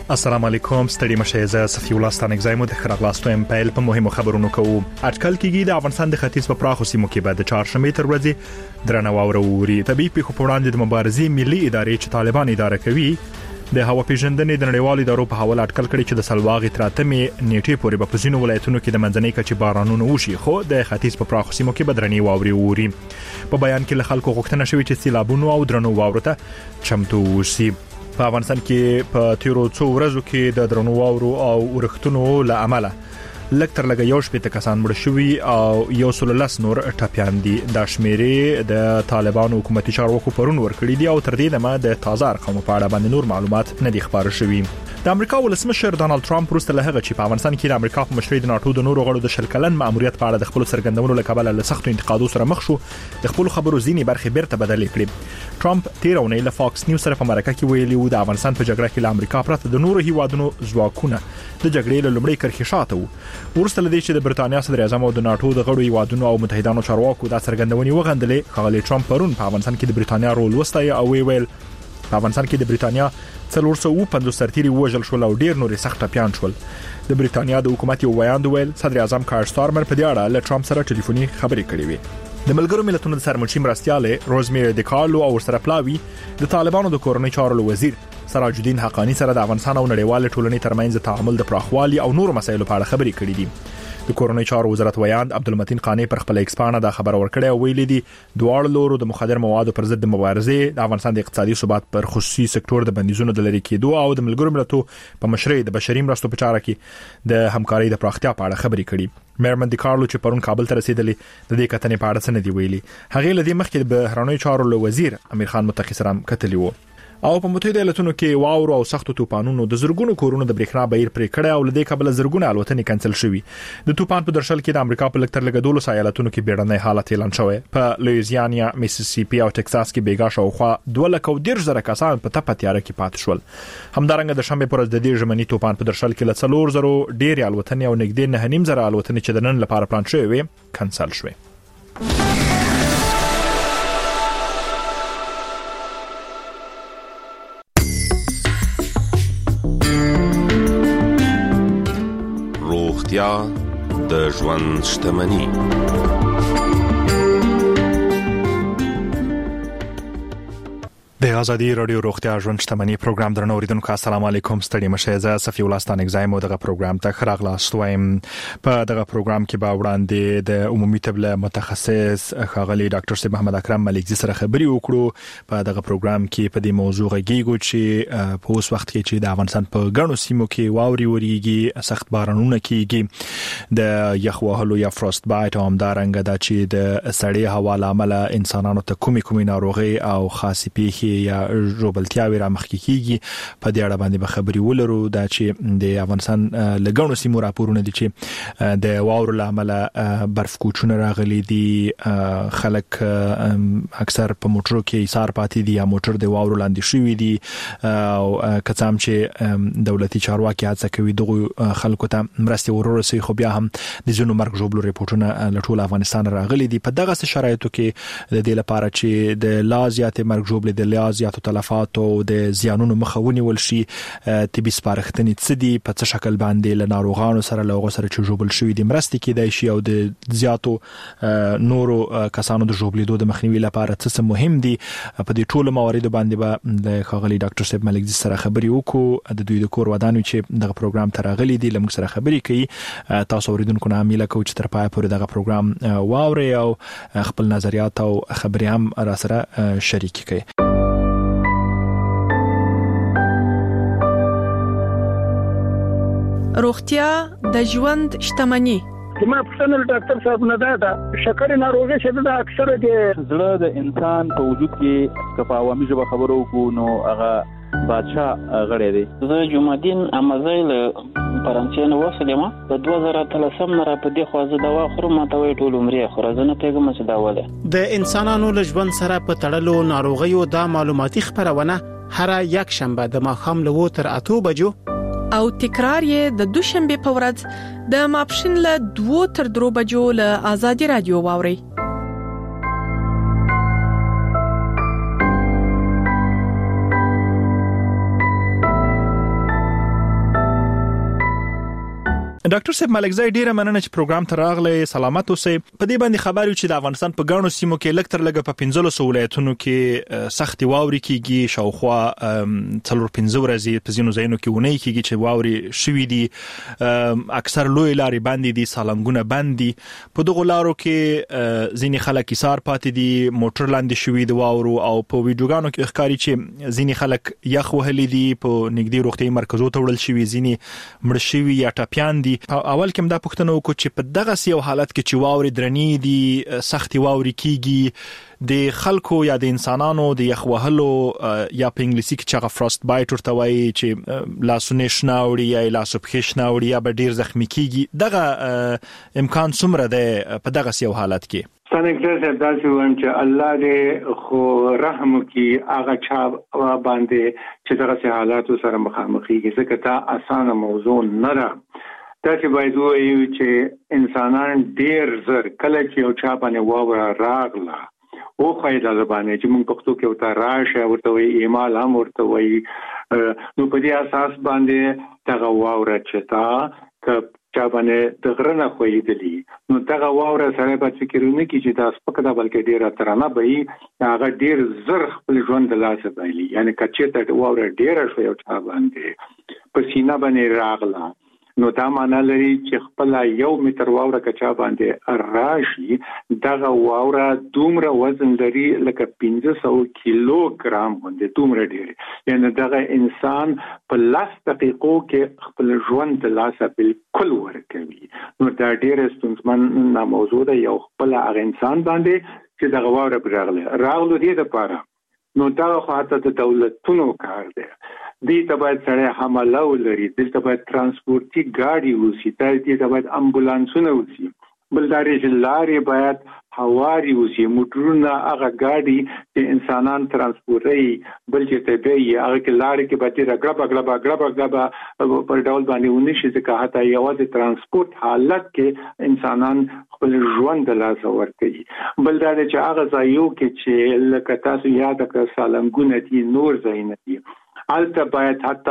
السلام علیکم ستړي مشه زه صفی الله ستانګزایمو د خبرلاستویم پیل په مهمو خبرونو کوو. اټکل کېږي د افغانستان د ختیځ په پراخو سیمو کې بعد 4 شنبه تر ورځې درنه واوره ووري. طبي پیښو په وړاندې د مبارزې ملي ادارې چې طالبان اداره کوي د هوا پیژندنې د نړیوالو ادارو په حواله اټکل کړي چې د سلواغې تر 8 نیټې پورې په ځینو ولایتونو کې د منځنۍ کچې بارانونه وشي، خو د ختیځ په پراخو سیمو کې بدرنې واوري ووري. په بیان کې له خلکو غوښتنه شوې چې سیلابونو او درنو واورو ته چمتو وشي. په افغانستان کې په تیرو څو ورځو کې د درنو واورو او ورښتونو له امله لکتر لګ یو شپې کسان مړ شوي او یو سلولس نور ټاپیان دي. د شمیرې د طالبانو حکومتي چارواکو پرون ورکړي دي او تر دې دمه د تازه ارقامو په اړه باندې نور معلومات نه دي خبر شوي. د امریکا ولسمشر ډانلډ ټرمپ وروسته له هغه چې په افغانستان کې د امریکا په مشرۍ د ناتو د نورو غړو د شلکلن ماموریت په اړه د خپل سرګندونو له کبله له سختو انتقادو سره مخ شو، د خپل خبرو ځینې برخې بیرته بدلې کړې. ټرمپ تیرونه له فاکس نیوز سره په مرکه کې ویلي و د افغانستان په جګړه کې له امریکا پرته د نورو هیوادونو ځواکونه د جګړې له لومړۍ کرښې شاته وو. ورسته لدې چې د برتانیا صدر اعظم او د ناتو د غړو هیوادونو او متحدانو چارواکو د سرګندونې وغندلې، خغلی ټرمپ پرون په افغانستان کې د برتانیا رول وستای او ویل په افغانستان کې د برتانیا 450 سرتیري وژل شول او ډیر نور سخت ټپیان شول. د برتانیا د حکومت یو ویاند ویل صدر اعظم کار سټارمر په دې اړه له ټرمپ سره ټلیفوني خبرې کړې وې. د ملګرو ملتونو د سرمنشي مرستياله روزمیری دیکارلو او سره پلاوی د طالبانو د کورنۍ چارو وزیر سراج الدین حقانی سره د افغانستان او نړیوال ټولنې ترمنځ تعامل د پراخوالي او نور مسایلو په اړه خبرې کړې دي. د کورنۍ چارو وزارت ویاند عبدالمتین قانی پر خپل ایکس باندې دا خبر ورکړی او ویلي دي دواړو لورو د مخدر موادو پر ضد مبارزې، د افغانستان د اقتصادي ثبات پر خصوصي سکتور د بندیزونو د لری کېدو او د ملګرو ملتونو په مشرۍ د بشري مرستو په چاره کې د همکارۍ د پراختیا په اړه خبرې کړي. میرمن دیکارلو چې پرون کابل ته رسیدلې د دې کتنې په اړه څه نه دی ویلي. هغه لدی مخکې د بهرنۍ چارو له وزیر امیر خان متقی سره کتلی وو. او په متحده ایالاتونو کې واورو او سختو طوفانونو د زرګونو کورونو د برېښنا بهیر پرې کړی او لدې کابل زرګونه الوتنې کانسل شوي. د طوفان په درشل کې د امریکا په لکتر لګدولو ایالاتونو کې بیړنۍ حالت اعلان شوی. په لویزیانا، میسیسیپي او ټکساس کې بیګا شاوخوا 2,000 کسان په تپه تیاره کې پاتې شول. همدارنګه د شنبه پر ورځ د دې ژمني طوفان په درشل کې له 4,000 ډېر الوتنې او نږدې 9,500 الوتنې چې د نن لپاره پلان شوې وي کانسل شوې. د ژوند شتمني. د ازادي رادیو روغتیا ژوند شتمني پروګرام درنو اوریدونکو السلام علیکم ستړي مشه زه صفی الله ستانګزایمو دغه پروګرام ته خراغلاستویم. په دغه پروګرام کې به وړاندې د عمومي طب متخصص خاغلی ډاکټر سید محمد اکرم ملکزی سره خبري وکړو. په دغه پروګرام کې په دې موضوع غږیږو چې په اوس وخت کې چې د افغانستان په ګڼو سیمو کې واوري وریږي، سخت بارانونه کیږي، د یخ وهلو یا فروست بایټ او همدارنګه د چې د سړې هوا لامل انسانانو ته کومي ناروغي او خاصې پیښې یا روبلتیاوي را مخکې کیږي. په دې اړه باندې به خبري ولرو دا چې د افغانستان لګونو سیمو راپورونه دي چې د واورو لامل برف کوچونه راغلي دي، خلک اکثر په موټرو کې ایثار پاتې دي یا موټر د واورو لاندې شوی دي او کڅام چې دولتي چارواکي هڅه کوي دغه خلکو ته مرستې ورورسي، خو بیا هم د ځینو مرګ ژوبلو ریپورتونه له ټول افغانستان راغلي دي. په دغه شرایطو کې د دې لپاره چې د لازیات مرګ ژوبلې د زیاتو تلفات او د زیانونو مخه ونیول شي، طبي سپارښتنې څه دي، په څه شکل باندې له ناروغانو سره له سره چې ژوبل شوی دي مرستې کېدای شي او د زیاتو نورو کسانو د ژوبلیدو د مخنیوي لپاره څه مهم دي. په دې ټولو مواردو باندې به د خاغلی ډاکټر سید ملکزی سره خبري وکړو. د دوی د کور ودانو چې دغه پروګرام ته راغلي دي لمږ سره خبري کوي. تاسو اوریدونکو نه امیله کوم چې تر پای پورې دغه پروګرام واوري او خپل نظریات او خبري هم را سره شریک کړئ. روغتیا د ژوند شتمني. ما پښتنل ډاکټر صاحب نه دا شکر ناروغي چې دا اکثره د زړه د انسان په وجود کې کفا عوامي ژبه خبرو کو نو هغه بادشاہ غړې دی. زه جمعدین امازیل فرانسې نو وسلم په 2013 نه را په دې خوازه دوا خورم ته وی ټول عمرې خورزنه پیغام څه دا وله. د انسانانو له ژوند سره په تړلو ناروغیو دا معلوماتي خبرونه هر یک شنبه د ماښام له 8 تر 8 بجو او تکرار یې د دوشنبه په ورځ د ماپښین له 2 تر 3 بجو له آزادي رادیو واوري. ډاکټر صاحب ملکزی ډیره مننه چې پروګرام ته راغلی. سلامت اوسئ. په دې باندې خبر یو چې د افغانستان په ګڼو سیمو کې لږ تر لږه په 15 ولایتونو کې سختي واوري کیږي، شاوخوا 4-5 ورځې په ځینو ځایونو کې ونې کیږي چې واوري شوي دي. اکثر لوی لارې باندې دي، سالنګونه بند دي. په دغه لارو کې ځینې خلک ایثار پاتې دي، موټر لاندې شوي د واورو، او په ویډیوګانو کې ښکاري چې ځینې خلک یخ وهلي دي، په نږدې روغتیايي مرکزونو ته وړل شوي، ځینې مړ شوي یا ټپیان دي. اول کې دا پوښتنه وکړو چې په دغه یو حالت کې چې واوري درنې دي، سختي واوري کیږي، د خلکو یا د انسانانو د یخ وهلو یا په انګلیسي کې چې فروست بایټ ورته وایي چې لاسونه شناوړي یا لاسو پښې شناوړي یا به ډیر زخمی کیږي، دغه امکان څومره ده په دغه یو حالت کې؟ څنګه چې تاسو وایم چې الله دې خو رحم وکي هغه چا باندې چې دغه حالات سره مخامخ کیږي، ځکه دا اسانه موضوع نه ده. تاسو باید وایو چې انسانان ډیر زر کله چې یو چا باندې واوره راغله او خایدا زبانه چې موږ پښتو کې وته راشه ورته وي ایمال هم ورته وي، نو په دې اساس باندې دغه واوره چې تا چا باندې د غرنه خوېدلی، نو دغه واوره سره په فکرونه کې چې تاسو پکې دا بلکې ډیره ترانه به هغه ډیر زر خپل ژوند د لاسه بایلی، یعنی کچې ته واوره ډیره شو یو چا باندې په سینه باندې راغله، نو دا معنی لري چې خپل 1 متر واوره کچا باندې راشي، دغه واوره دومره وزن لري لکه 1500 کیلوګرام باندې، دومره ډیر، یعنی دغه انسان په 10 دقیقو کې خپل ژوند د لاسه بالکل ورکوي. نو دا ډیر ستونزمن موضوع ده. یو خپل هغه انسان باندې چې دغه واوره راغلو دې لپاره، نو دا خاطر د دولتونو کار دی. دې ته باید سره حمله ولري، دې ته باید ترانسپورتي ګاډي وسی، دې ته باید امبولانسونه وسی، بل داري لارې باید هواري وسی، موټرونه هغه ګاډي چې انسانان ترانسپورتي بل چې ته به هغه کې لارې کې باندې غړبا پر ډول باندې ونشي، ځکه حتی یو د ترانسپورت حالت کې انسانان خپل ژوند د لاس ورکړي. بل دا چې هغه ځایو کې چې لکه تاسو یاد کړئ سالنګونه دي، نور ځایونه دي، البته باید حتی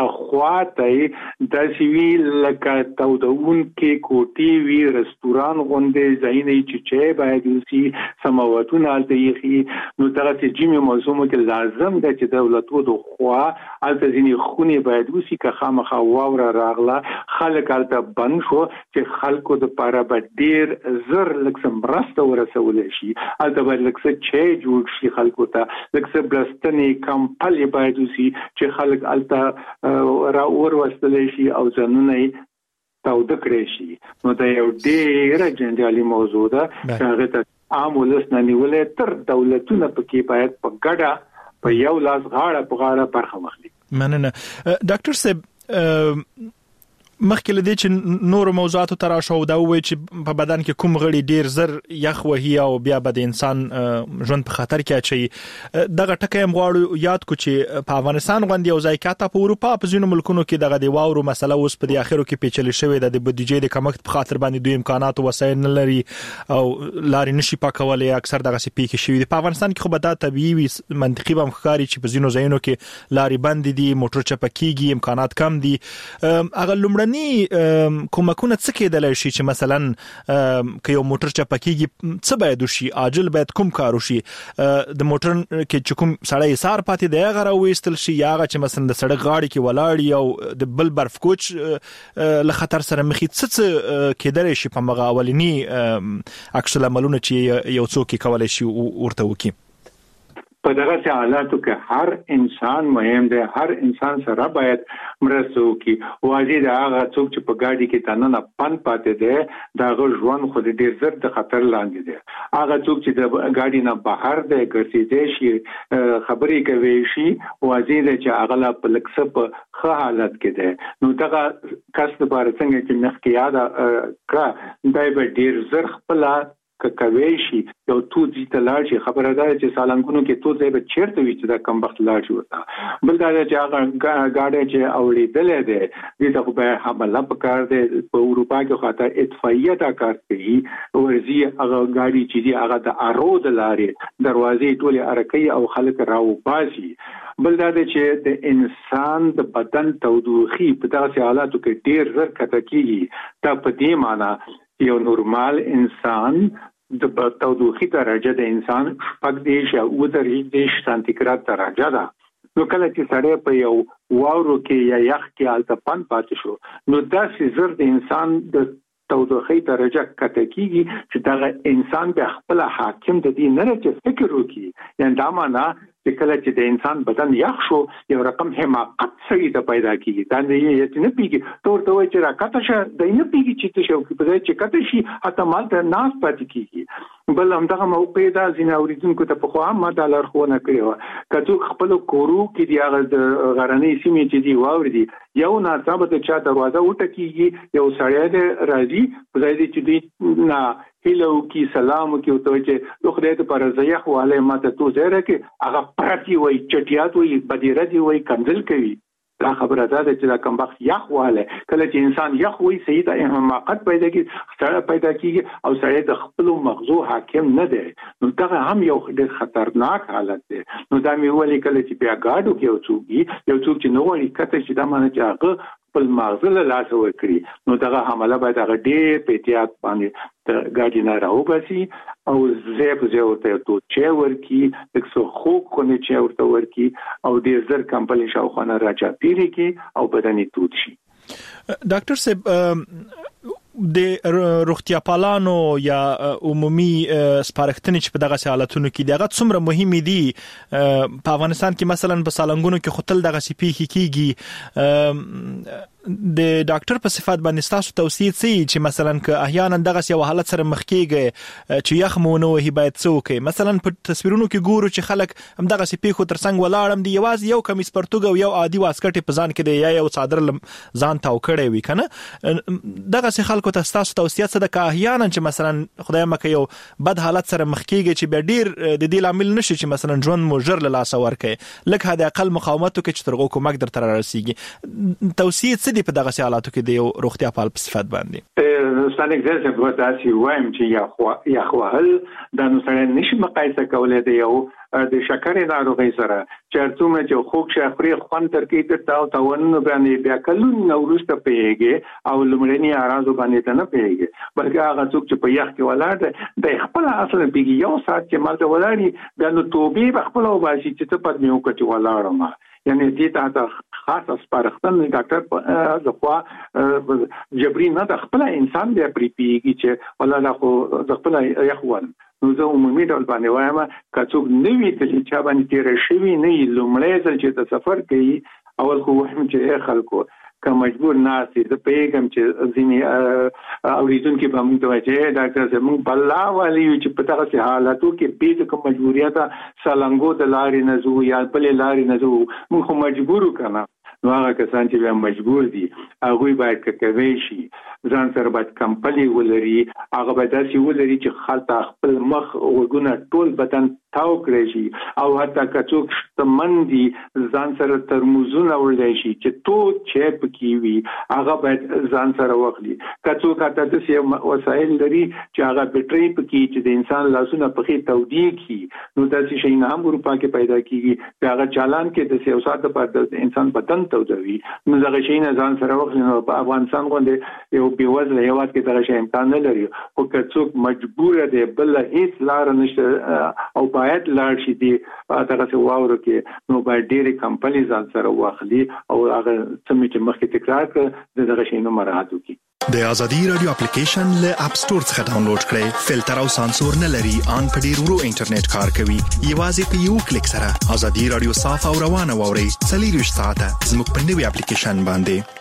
خواته د سیویل لکه تودون کې کوټي وی، رستوران غونډې ځایونه چې باید وسی، سماواتونه البته یې، نو دغه چې جمی موضوع کې لازم ده چې دولتو د خوا البته ځینې خونې باید وسی که خامخا واوره راغله خلک البته بند شو چې خلکو د پاره به ډیر زر لکه مرسته ورسول شي، البته باید لکه چې جوړ شي خلکو ته، لکه بلستنې کمپلې باید وسی چې خلک البته را وروستل شي او ځانونه تاوده کړی شي. نو دا یو ډېر جنجالي موضوع ده چې هغه ته عام ولس نه نیولې، تر دولتونه پکې باید په ګډه په یو لاس غاړه په غاړه برخه واخلي. مننه ډاکټر صاحب. مخکې لدې چې نور موضوعات تر شاو دا وایي چې په بدن کې کوم غړي ډیر زر یخ وهي او بیا به د انسان ژوند په خطر کې اچي، دغه ټکی هم غواړو یاد کو چې په افغانستان غوندي او ځای کې په اروپا په ځینو ملکونو کې دغه د واورو مسله اوس په اخرو کې پیچلې شوې ده، د بودیجې د کمښت په خاطر باندې دوی امکانات او وسایل نه لري او لارې نشي پاکولای، اکثر دغه سي پیښې شوې دي. په افغانستان کې خو به دا طبيعي وي، منطقي به ښکاري چې په ځینو ځایونو کې لارې بند دي، موټر چپکیږي، امکانات کم دي. هغه لمړني کومکونه څه کېدلای شي چې مثلا که یو موټر چپکیږي څه باید وشي، عاجل باید کوم کار وشي، د موټر کې چې کوم سړی سار پاتې دی هغه راوېستل شي، یا هغه چې مثلا د سړک غاړې کې ولاړ او د بل برف کوچ له خطر سره مخې څه کېدلای شي په مغه اولنی عکس العملونه چې یو څوک کولای شي ورته وکړي. په دغه حالاتو کې هر انسان مهم دی، هر انسان سره باید مرسته وکړي. واجب دا هغه څوک چې په ګاډي کې تنه پن پاتې دی دا ژوند خو ډیر زر د خطر لاندې دی. هغه څوک چې د ګاډي نه بهر دی ګرځېدي شي، خبرې کوي شي، واجب دی چې هغه په لکسه په ښه حالت کې دی. نو دغه کس لپاره څنګه چې مخکې یاد کړه دا به ډیر زر خپل کوي شي یو تو دي تلاړ شي خبره ده چې سالنګونو کې تو ځای به چیرته وي چې دا کم وخت لاړ شي وتا بل دا چې هغه گاډي چې اورېدلې ده دې ته به حمله وکړ دې په اروپا کې خاطر اطفائیه دا کار کوي ورزي هغه گاډي چې دی هغه د ارود لارې دروازې ټوله ارکې او خلک راو باسي بل دا چې د انسان د بدن تودوخي په داسې حالاتو کې ډېر زر کته کیږي دا په دې معنی یو نورمال انسان د تودوخي درجه د انسان شپږ دیش او 3 سانتیګراد درجه ده نو کله چې سړی په یو واورو کې یا یخ کې التپن پاتې شو نو دا زر د انسان د تودوخي درجه کته کیږي چې دا انسان به خپل حاکم د دې نه چې فکر وکړي یعنی دا معنی چې کله چې د انسان بدن یخ شو یو رقم حماقت سړي ته پیدا کیږي دا نه پیږي تور ته وایي چې راکته شه د نه پیږي چې ته شو په ځای چې کته شي اته مال ته ناس پاتې کیږي بل همدغه موقع دا ځینې اوریدونکو ته په خو هم ډالر خو نه کړو کله خپل کورو کې دی هغه غرنۍ سیمې چې دی واوري یو ناڅاپه ته چا دروازه وټکیږي یو سړی د راځي په ځای چې دی نه هلو کی سلام کی او ته چې خدای ته پر زیخ واله ماته تو زهره کې هغه پرتی وای چټیات وای بدیره دی وای کنزل کوي دا خبره ده چې دا کم وخت یخ واله کله چې انسان یخ وای صحیح د حماقت پیدا کیږي او سړی د خپل مغزو حاکم نه دی نو دا هم یو ډېر خطرناک حالت دی نو دا مې ولې کله چې بیا گاډو کې یو څوک چې نو وړي کته چې دا معنی چې هغه خپل مغز له لاس ورکړي نو دغه حمله باید هغه ډېر په احتیاط باندې د گاډي نه راوباسي او زه ورته تو چې ورکی د څو خو کنه چې ورته ورکی او د زر کمپل شاوخانه راچا پیری کې او بدني تود شي ډاکټر صاحب د روغتیا پالانو یا عمومي سپارښتنې چې په دغه حالتونو کې دغه څومره مهمه دي په افغانستان کې مثلا په سالنګونو کې خپل دغه سپیخي کیږي د ډاکټر په صفات باندې تاسو توصیه کوي چې مثلا که احیانا دغه یو حالت سره مخ کیږي چې یخ مونږ وهي باید څوک مثلا په تصویرونو کې ګورو چې خلک هم دغه سپیخو ترڅنګ ولاړم دی یوازې یو کمیس پرتګ او یو عادي واسکټ په ځان کې دی یا یو صادر ځان تاو کړی وي کنه دغه څه خلکو ته تاسو توصیه څه ده که احیانا چې مثلا خدای مکه یو بد حالت سره مخ کیږي چې به ډیر د دې لامل نشي چې مثلا ژوند مو ژر له لاس ورکړي لکه هدا اقل مقاومت کې چې ترغو کومک در تر رسیږي توصیه په دغه حالاتو کې د یو روغتیا پال په صفات باندې ستانه ځکه په تاسو وایم چې یا خو هل د نو سره نشي مقایسه کولای دی یو د شکرې ناروغي سره چې څومره چې خوب شخري خوان ترکې ته تاو تاون باندې بیا کلون نورسته پیږي او لمړنی ارازو باندې نه پیږي بلکې هغه څوک چې په یخ کې ولاړ د خپل اصل پیږي یو سات چې مالته ولاړی بیا نو توبې خپل او باسي چې ته پد میو کچ ولاړم یعنی دې ته خاص سپارښتنه ډاکټر لخوا جبري نه د خپل انسان بیا پریپیږي چې ولا خو د خپل یخوال نو زه عمومي ډول باندې وایم کڅوګ نوی چې چا باندې تیر شوی نه لومړی ځل چې سفر کوي اول خو وهم چې خلکو که مجبور ناسي د پیغام چې ځینی اوریدونکو به موږ ته وایي ډاکټر زموږ بلا والی چې په دغه حالاتو کې به کوم مجبوریت سالنګو د لارې نه زو یا بل لارې نه زو موږ خو مجبور وکړو نو هغه کسان چې مجبور دي هغه باید کوي شي ځان سره باید کمپلي ولري هغه باید داسې ولري چې خلک خپل مخ وګونه ټول بدن تاو کړی شي او حتی کڅوک تمندي ځان سره ترموزونه ورلای شي چې تو چې پکې وي هغه باید ځان سره واخلي کڅوک حتی د وسایل لري چې هغه بیټري پکې چې د انسان لاسونه پکې تودي کی نو داسې شي نه هم اروپا کې پیدا کیږي هغه چالان کې د سیاست په د انسان بدن تودوي نو هغه شي نه ځان سره واخلي نو په افغانستان باندې یو بیوزله هیواد کې دغه شی امکان نه لري او کڅوک مجبور دی بل هیڅ لار نشته او باید لاړ شي دی دغه څه واورو کې نو باید ډېری کمپنی ځان سره واخلي او هغه څه چې مخکې تکرار کړ دغه شی نو مراعات وکړي د ازادي رادیو اپلیکیشن له اپ ستور څخه ډاونلوډ کړئ فلټر او سانسور نه لري ان په ډیر ورو انټرنیټ کار کوي یوازې په یو کلیک سره ازادي رادیو صاف او روانه ووري 24 ساعته زموږ په نوي اپلیکیشن باندې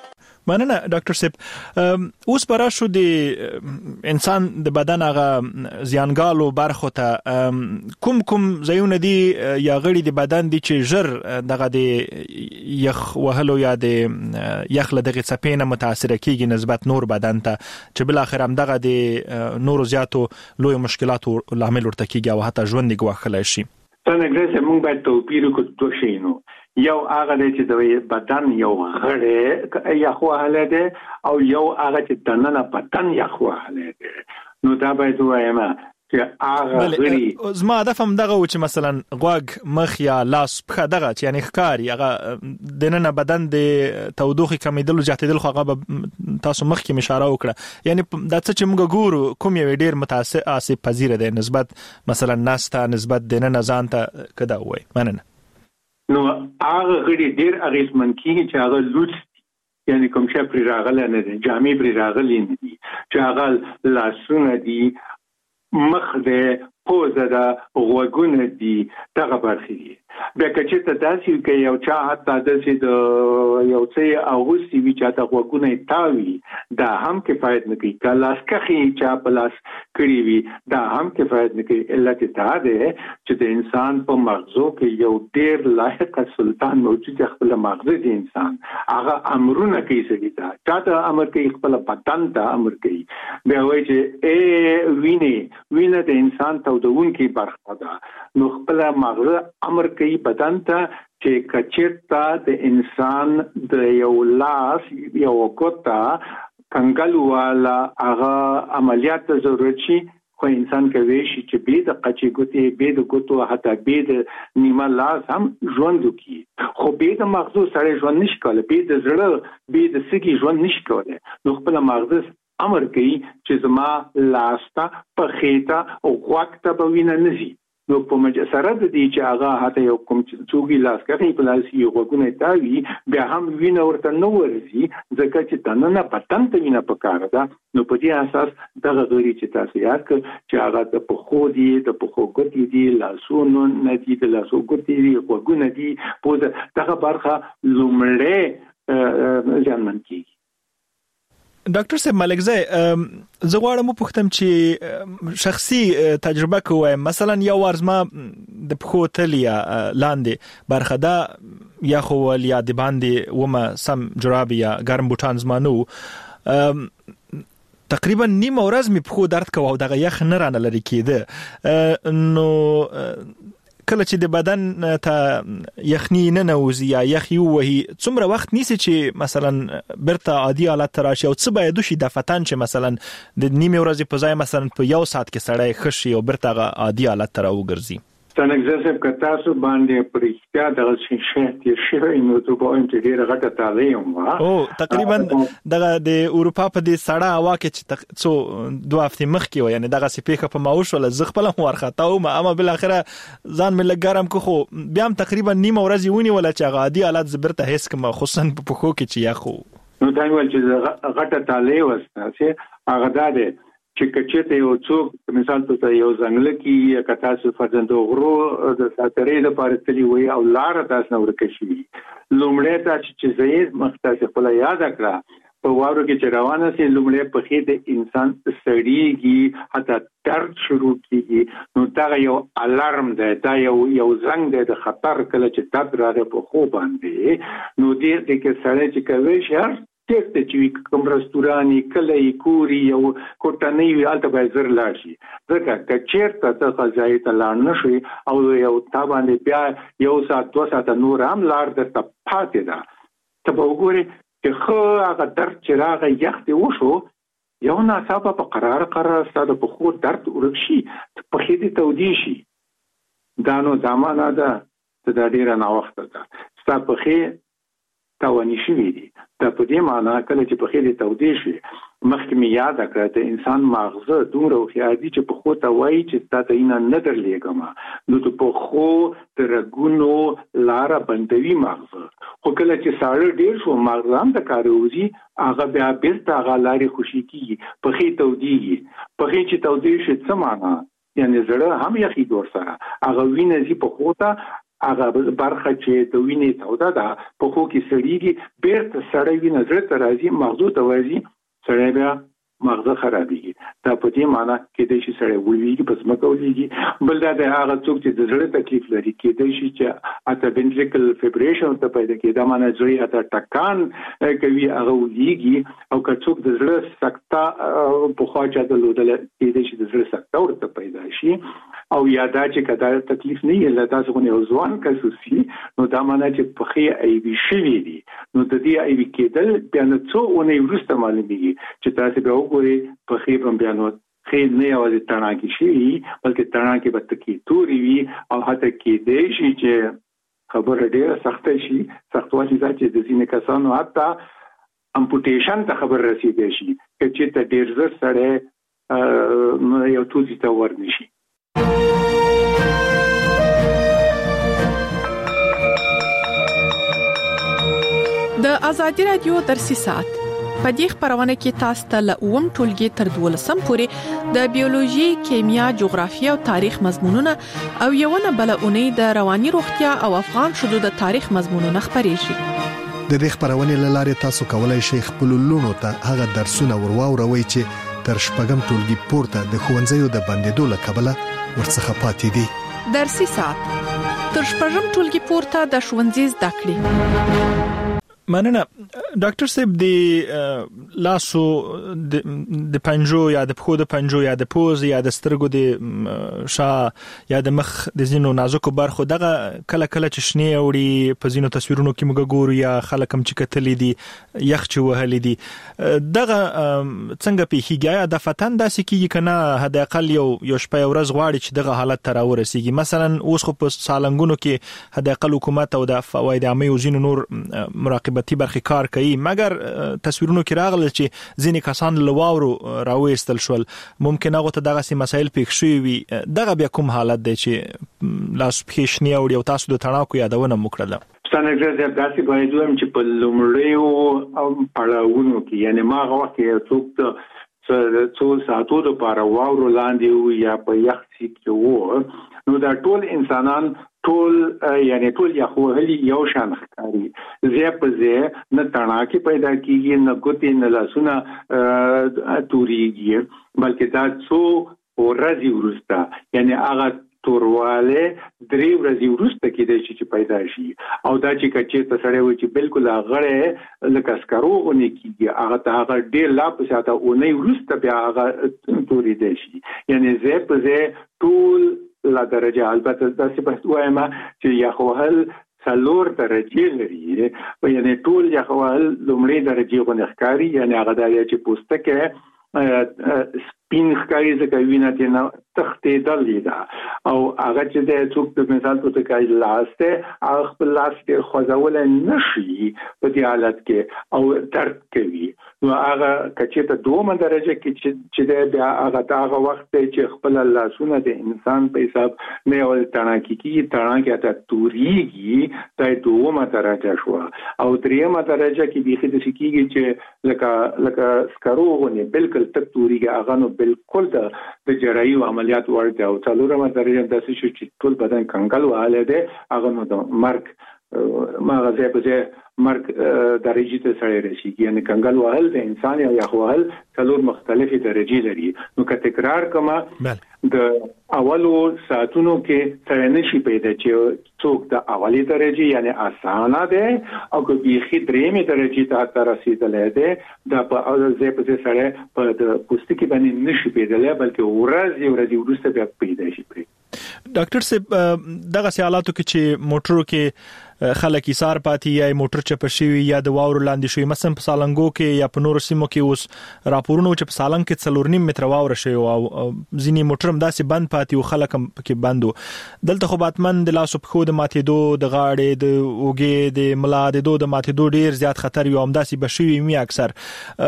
مننه ډاکټر صاحب. اوس برا شو د انسان د بدن هغه زیانګالو برخو ته کوم ځایونه دي یا غړي د بدن دي چې ژر دغه د یخ وهلو یا د یخ له دغه څپې نه متاثر کیږي نسبت نور بدن ته چې بل اخر هم دغه د نور زیاتو لوی مشکلاتو لامل ورته کیږي او حتی ژوند ګواښلی شي. څنګه چې موږ باید توپیر وکړو دوه شیانو. یو هغه چې د بدن یو غړی یخ وهلی دی او یو هغه چې دننه بدن یخ وهلی دی. نو دا باید ووایم چې هغه غړي زما هدف هم دغه و چې مثلا غوږ، مخ یا لاس، پښه دغه چې یعنې ښکاري هغه دننه بدن د تودوخې کمیدلو زیاتېدل خو هغه به تاسو مخکې اشاره وکړه. یعنې دا څه چې موږ ګورو کوم یو ډېر آسیب پذیره دی نسبت مثلا نس ته، نسبت دننه ځان ته، که دا ووایي. مننه. نو هغه غړي ډېر اغېزمن کېږي چې هغه لوڅ دي، یعنې کوم شی پرې راغلی نه دی، جامې پرې راغلي نه دي، چې هغه لاسونه دي، مخ دی، پوزه ده، غوږونه دي، دغه برخې دي. بیا که چېرته داسې وي که یو چا حتی داسې د یو څه یې اغوستي وي چې حتی غوږونه یې تاوي، دا هم کفایت نه کوي. که لاسکښې چا په لاس کړي وي دا هم کفایت نه کوي. علت دا دی چې د انسان په مغزو کې یو ډېر لایق سلطان موجود دی، خپل مغزه دی انسان. هغه امرونه کوي سړي ته، چا ته امر کوي؟ خپل بدن ته امر کوي. بیا وایي چې وینه د انسان تودونکې برخه ده. نو خپل مغزه امر کوي بدن ته چې کچېرته د انسان د یو لاس یو ګوته کنګل والا هغه عملیات ته ضرورت شي، خو انسان کوي شي چې بې د قچې ګوتې، بې د ګوتو، حتی بې د نیمه لاس هم ژوند وکړي. خو بې د مغزو سړی ژوند نشي کولی، بې د زړه، بې د سږي ژوند نشي کولی. نو خپل مغزه امر کوي چې زما لاس ته، پښې ته او غوږ ته به وینه نه ځي. نو په سره د دې چې هغه حتی یو کوم څوک یې لاس کوي په لاس یې غوږونه تاوي، بیا هم وینه ورته نه ورځي ځکه چې دننه بدن ته وینه پکاره ده. نو په دې اساس دغه غړي چې تاسو یاد کړ چې هغه د پښو دي، د پښو ګوتې دي، لاسونو نه دي، د لاسو ګوتې دي، غوږونه دي، پوزه، دغه برخه لومړی زیانمن کېږي. ډاکټر صاحب ملکزی، زه غواړم وپوښتم چې شخصي تجربه کوم. مثلا یو وار زما د پښو تل یا لاندې برخه ده یخ ول یا د باندې ومه سم جراب یا ګرم بوټان زما نه و، تقریبا نیمه ورځ مې پښو درد کوه او دغه یخ نه رانه لرې کېده. نو کله چې د بدن ته یخني نه نوځي یا یخ ووهي، څومره وخت نیسي چې مثلا برته عادي حالت ته راشي او څه باید وشي دفتن چې مثلا د نیمې ورځې په ځای مثلا په یو ساعت کې سړی ښه شي او برته عادي حالت ته راوګرځي؟ څنګه صاحب که تاسو باندې پرېښتیا دغه شی تېر شوی نو زه به وایم چې ډېره غټه تازه یم. تقریبا دغه د اروپا په دې سړه هوا کې چې څو 2 هفتې مخکې و، یعنې دغسې پیښه په ما وشوله، زه خپله هم وارخطا وم، اما بالاخره ځان مې لږ ګرم کړ، خو بیا هم تقریبا نیمه ورځ یې ونیوله چې هغه عادي حالت زه بیرته حس کړم، خصوصا په پښو کې چې یخ و. نو دا ویل چې غټه تازه وه ستاسې هغه دا دی چې کچېته یو څوک مثال ته یو ځنګل کې یا که تاسو فرضاً د غرو د ساترې لپاره تللي وئ او لاره تاسو نه ورکه شوي، لومړی تاسو چې ځئ مخکې تاسو خپله یاده کړه په واورو کې چې روانه سي، لومړی پښې د انسان سړیږي، حتی درد شروع کېږي. نو دا یو الارم دی، دا یو زنګ دی د خطر، کله چې درد راغی په پښو باندې. نو دې کې سړی چې کوي شهر چېرته چې کوم رستوراني، کلی، کوري، یو کوټنۍ وي، هلته باید زر لاړ شي. ځکه که چېرته ته ځای ته لاړ نه شوې او یو تا باندې بیا 1 ساعت 2 ساعته نور هم لار درته پاتې ده، ته به وګورې چې ښه هغه درد چې راغی یخ دې وشو، یو ناڅاپه په قرار ستا د پښو درد ورک شي، پښې دې تودې شي. دا نو دا معنا ده چې دا ډېره ناوخته ده، ستا پښې تاواني شوي دي. دا په دې معنا کله چې پښې دې تودې شي، مخکې مې یاده کړه د انسان مغزه دومره هوښیار دي چې پښو ته وایي چې تا ته اینه نه درلېږمه، نو د پښو د رګونو لاره بندوي مغزه. خو کله چې ساړه ډېر شو مغزه هم د کاره وځي، هغه بیا بېرته هغه لارې خوشي کېږي، پښې تودېږي. پښې چې تودې شي څه معنا؟ یعنې زړه هم یخېږي ورسره، هغه وینه ځي پښو ته، هغه برخه چې د وینې توده ده په خو کې سړیږي بیرته سړی وینې زړه ته راځي مغزو ته ورځي سړی بیا مغزه خرابېږي دا په دې معنی کې د شي سړی ولېږي پس مکه ولېږي بل دا د هغه څوک چې د زړه تکلیف لري کې د شي چې اته ventricle fibrillation ته پیدا کېږي دا معنی زړه اته ټکان کوي هغه ولېږي او که څوک د زړه سکته په خواجه د لودل کې د شي د زړه سکته ورته پیدا شي او یادا چې کدا تکلیف نه یې لته څنګه یو ځوان کسوسی نو دا معنی چې په خې ای بي شوی دي نو د دې ای بي کېدل بیا نه څو اونۍ وروسته معلومیږي چې تاسو به وګورئ په خې په بیا نو خې نه یوازې تڼاکې شي بلکې تڼاکې به تکي توري وي او حتی کې دی شي چې خبره ډیره سخته شي سختوالی دا چې د ځینې کسانو حتی امپوټیشن ته خبر رسیدي شي چې ته ډیر زر سره یو توزي ته ورنشي د ازادي رادیو درسي سات په دې خبرونه کې تاسو ته له اوم ټولګي تر 12 پورې د بیولوژي، کیمیا، جغرافیه او تاریخ مضمونونه او یوونه بل اونۍ د رواني روغتیا او افغان شذو د تاریخ مضمونونه خبرېږي. د دې خبرونه لاره تاسو کولای شئ خپل لونو ته هغه درسونه ورواوروي چې تر شپږم ټولګي پورته د ښوونځیو د بندیدو لکبله ورڅخه پاتې دي. درسي سات تر شپږم ټولګي پورته د ښوونځي زده کړې. مننه ډاکټر صاحب د لاسو د پنجو یا د پښو د پنجو یا د پوز یا د سترګو د شا یا د مخ د زینو نازکو برخو دغه کله کله چې شنه وړي په زینو تصویرونو کې موږ ګورو یا خلک هم چې کتلې دي یخ چې وهلې دي دغه څنګه پیږي یا د فتن داسې کیږي کنه هدا اقل یو شپه ورځ غواړي چې دغه حالت تر ورسیږي مثلا اوس خو په سالنګونو کې هدا اقل حکومت او د فواید عامه او زینو نور مراقبه بتی برخي کار کوي مګر تصویرونو کې راغله چې ځینې کسان لواورو راوېستل شول ممکن هغه ته دغه سي مسایل پېښ شوي وي دغه بیا کوم حالت دی چې لاس پېښنی او تاسو د تڼاکو یادونه وکړه څنګه داسې باید ویم چې په لومړیو پړاوونو کې یعنی ما هغه وخت یو څوک څو ساعتو د پاره واورو لاندې یا په یخ کې وو نو دا ټول انسانان ټول یعنی ټول یو هلي یو شان ښکاري زه په زه نه تڼاکې پیدا کیږي نه ګوتې نه لاسونه توريږي بلکې دا څو ورځې ورسته یعنی هغه تورواله درې ورځې ورسته کېدای شي چې پیدا شي او دا چې کچې ته سره وي چې بالکل هغه لکه سکرو ونی کیږي هغه ډېر لا په ساته اونۍ ورسته بیا هغه توري دی شي یعنی زه په زه ټول لا درجه البته داسې بس وایم چې یخوهل څلور درجه لري یعنی ټول یخوهل لومړی درجه غونښکاری یعنی هغه د چې پوستکه سپین ښکاری ځکه وینه ته تختې دلې ده او هغه چې د څوک د مثال په توګه لاسته هغه خپل لاس کې خوځول نشي په دې حالت کې او درد کوي نو هغه کچې ته دومره درجه کې چې د هغه وخت چې خپل لاسونه د انسان په حساب نه ول تڼاکې کی تڼاکې ته توريږي د دومره درجه شو او دریمه درجه کې بيخي د سکیږي چې لکه سکروغونه بالکل تک توريږي هغه نو بالکل د جراحي عملیات ورته او څلورمه درجه د څه چې ټول بدن کنګل واله ده هغه نو د مرګ ماغه په مرګ درجه ته سره رسیږي یعنی کنګل وهل د انسان یا یخوهل څلور مختلفې درجه لري نو که تکرار کما د اولو ساعتونو کې سره نشي پیدا چې څوک د اولی درجه یعنی اسانه ده او که بيخي درېمه درجه ته رسیدلې ده د په ځای په سره په د پوستکي باندې نشي پیدا بلکې ورځ ورسته بیا پیدا شي ډاکټر صاحب دغه حالاتو کې چې موټرو کې خلک ایثار پاتې یا موټر چپ شوی یا د واورو لاندې شوی مثلا په سالنګو کې یا په نورو سیمو کې اوس راپورونه چې په سالنګ کې 4.5 متر واور شوی او ځینې موټر هم داسې بند پاتې او خلک هم پکې بندو دلته خو باتمن د لاسو په خو د ماتېدو د غاړې د اوګې د ملا د دو د ماتېدو ډیر زیات خطر یو هم داسې بشوي می اکثر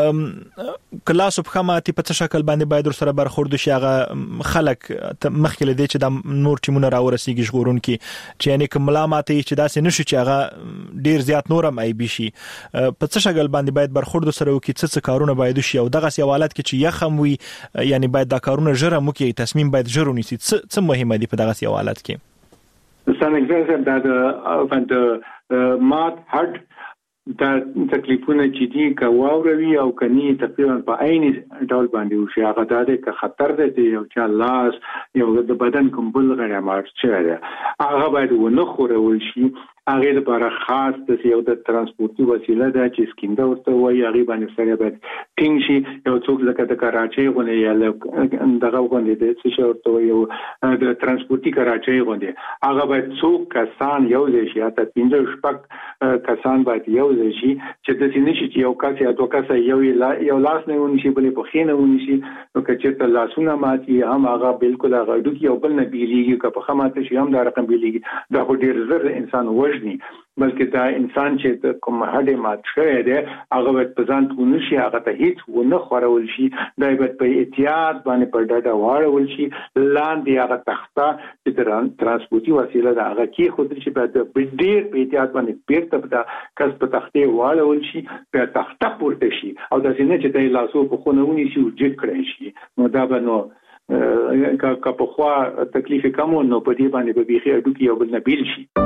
کلاسو په خاماتي په څه شکل باندې باید سره برخورد شي هغه خلک مخکې لدی چې د نور ټیمونه راورسیږي ژغورون کې چې یعنی کوم ملامتي چې داسې نشي چې هغه ډیر زیات نورم ای بي شي په څه شکل باندې باید برخورد سره وکړي څه کارونه باید شي او دغه سوالات کې چې یخم وي یعنی باید دا کارونه ژر مو کې تصمیم باید ژر ونیسي څه مهمه دي په دغه سوالات کې څنګه د مات هټ دا تکلیفونه چې دي کا واوروي او کني تقریبا په عین ډول باندې وشي هغه د خطر دی یو چې لاس یو د بدن کوم بل غړي مات شي هغه باید ونه خورول شي هغه لپاره خاص د یو د ترانسپورتي وسیله ده چې سکینده ورته وایي هغه باندې سره باید ټینګ شي یو څوک لکه د کراچۍ غونې یا دغه غونې د څه شي ورته وایي د ترانسپورتي کراچۍ غونې هغه باید څوک کسان یو ځای شي حتی 15 کسان باید یو ځای شي چې د سینې شي یو کس یا دوه کس یو لاس نه ونی شي بلې په خینه ونی شي نو کچې لاسونه ماتي هم هغه بالکل هغه ډوکی یو بل نه بیلیږي که په خماته شي هم دا رقم بیلیږي دا خو ډیر زر انسان بلکې دا انسان چې کوم هډه مات شوی دی هغه باید په ځان ونه شي هغه ته هیڅ ونه خورول شي دا باید په احتیاط باندې په ډاډه واړول شي لاندې هغه تخته چې ترانسپورتي وسیله ده هغه کې خود شي په ډیر په احتیاط باندې بیرته په کس په تخته واړول شي په تخته پورته شي او دا څنګه چې د لاسو په خونه ونی شي او جګ کړی شي نو دا به نو که په خوا تکلیف کمو نو په دې باندې به بيخي اډو کې یو بل نه بیل شي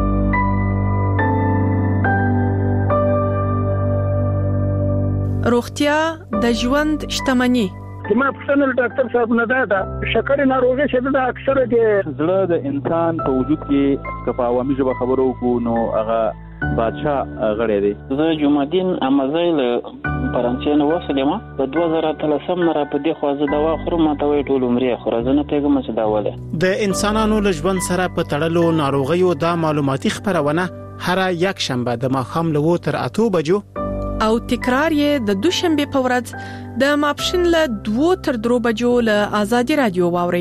روغتیا د ژوند شتمنی زما پرسنل ډاکټر صاحب نه دا شکر ناروغي چې دا اکثره د زړه د انسان په وجود کې کفا عوامي ژبه خبرو کو نو هغه بادشاہ غړی دی زه جمعدین امازیل فرانسې نو وسلم په 2013 نه را په دې خوازه دوا خورم ته وی ټول عمرې خورزنه پیغام څه داوله د انسانانو له ژوند سره په تړلو ناروغیو د معلوماتي خبرونه هر یک شنبه د ماښام له 8 بجو او تکرار یې د دوشنبه په ورځ د ماپښین له 2 تر 3 بجو له آزادي رادیو واوري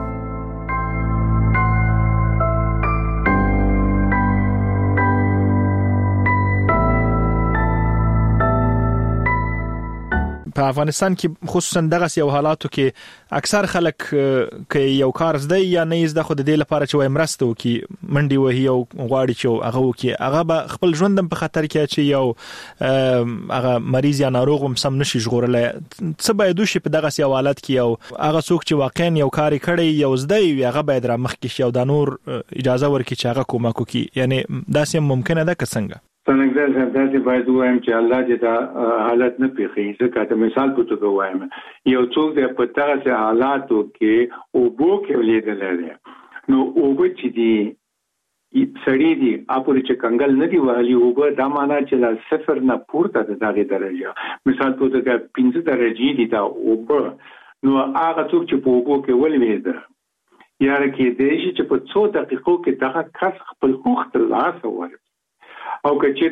په افغانستان کې خصوصا دغه یو حالاتو کې اکثر خلک کې یو کار زده یا نه زده خو د دې لپاره چې وای مرسته وکي منډي وهي او غواړي چې هغه وکي هغه به خپل ژوند په خطر کې چې یو هغه مریض یا ناروغ هم سم نشي ژغورلای څه باید وشي په دغه یو حالت کې یو هغه څوک چې واقعا یو کار کړي یو زده وي هغه باید را مخ کې شي او د نور اجازه ورکړي چې هغه کومک وکي یعنی دا سم ممکنه ده که څنګه څنګه دا باید وایم چې الله دې دا حالت نه پیښي ځکه ته مثال په توګه وایم یو څوک د په تاسو حالاتو کې او بو کې لیدل لري نو او به چې دی سړی دی اپوري چې کنګل نه دی وهلي او به دا معنا چې لا صفر نه پورته د دغه درجه مثال په توګه 15 درجه دی دا او به نو هغه څوک چې په اوبو کې ولويده یا کې د شي چې په 2 دقیقو کې دغه کس خپل وخت لاس ورکړي او که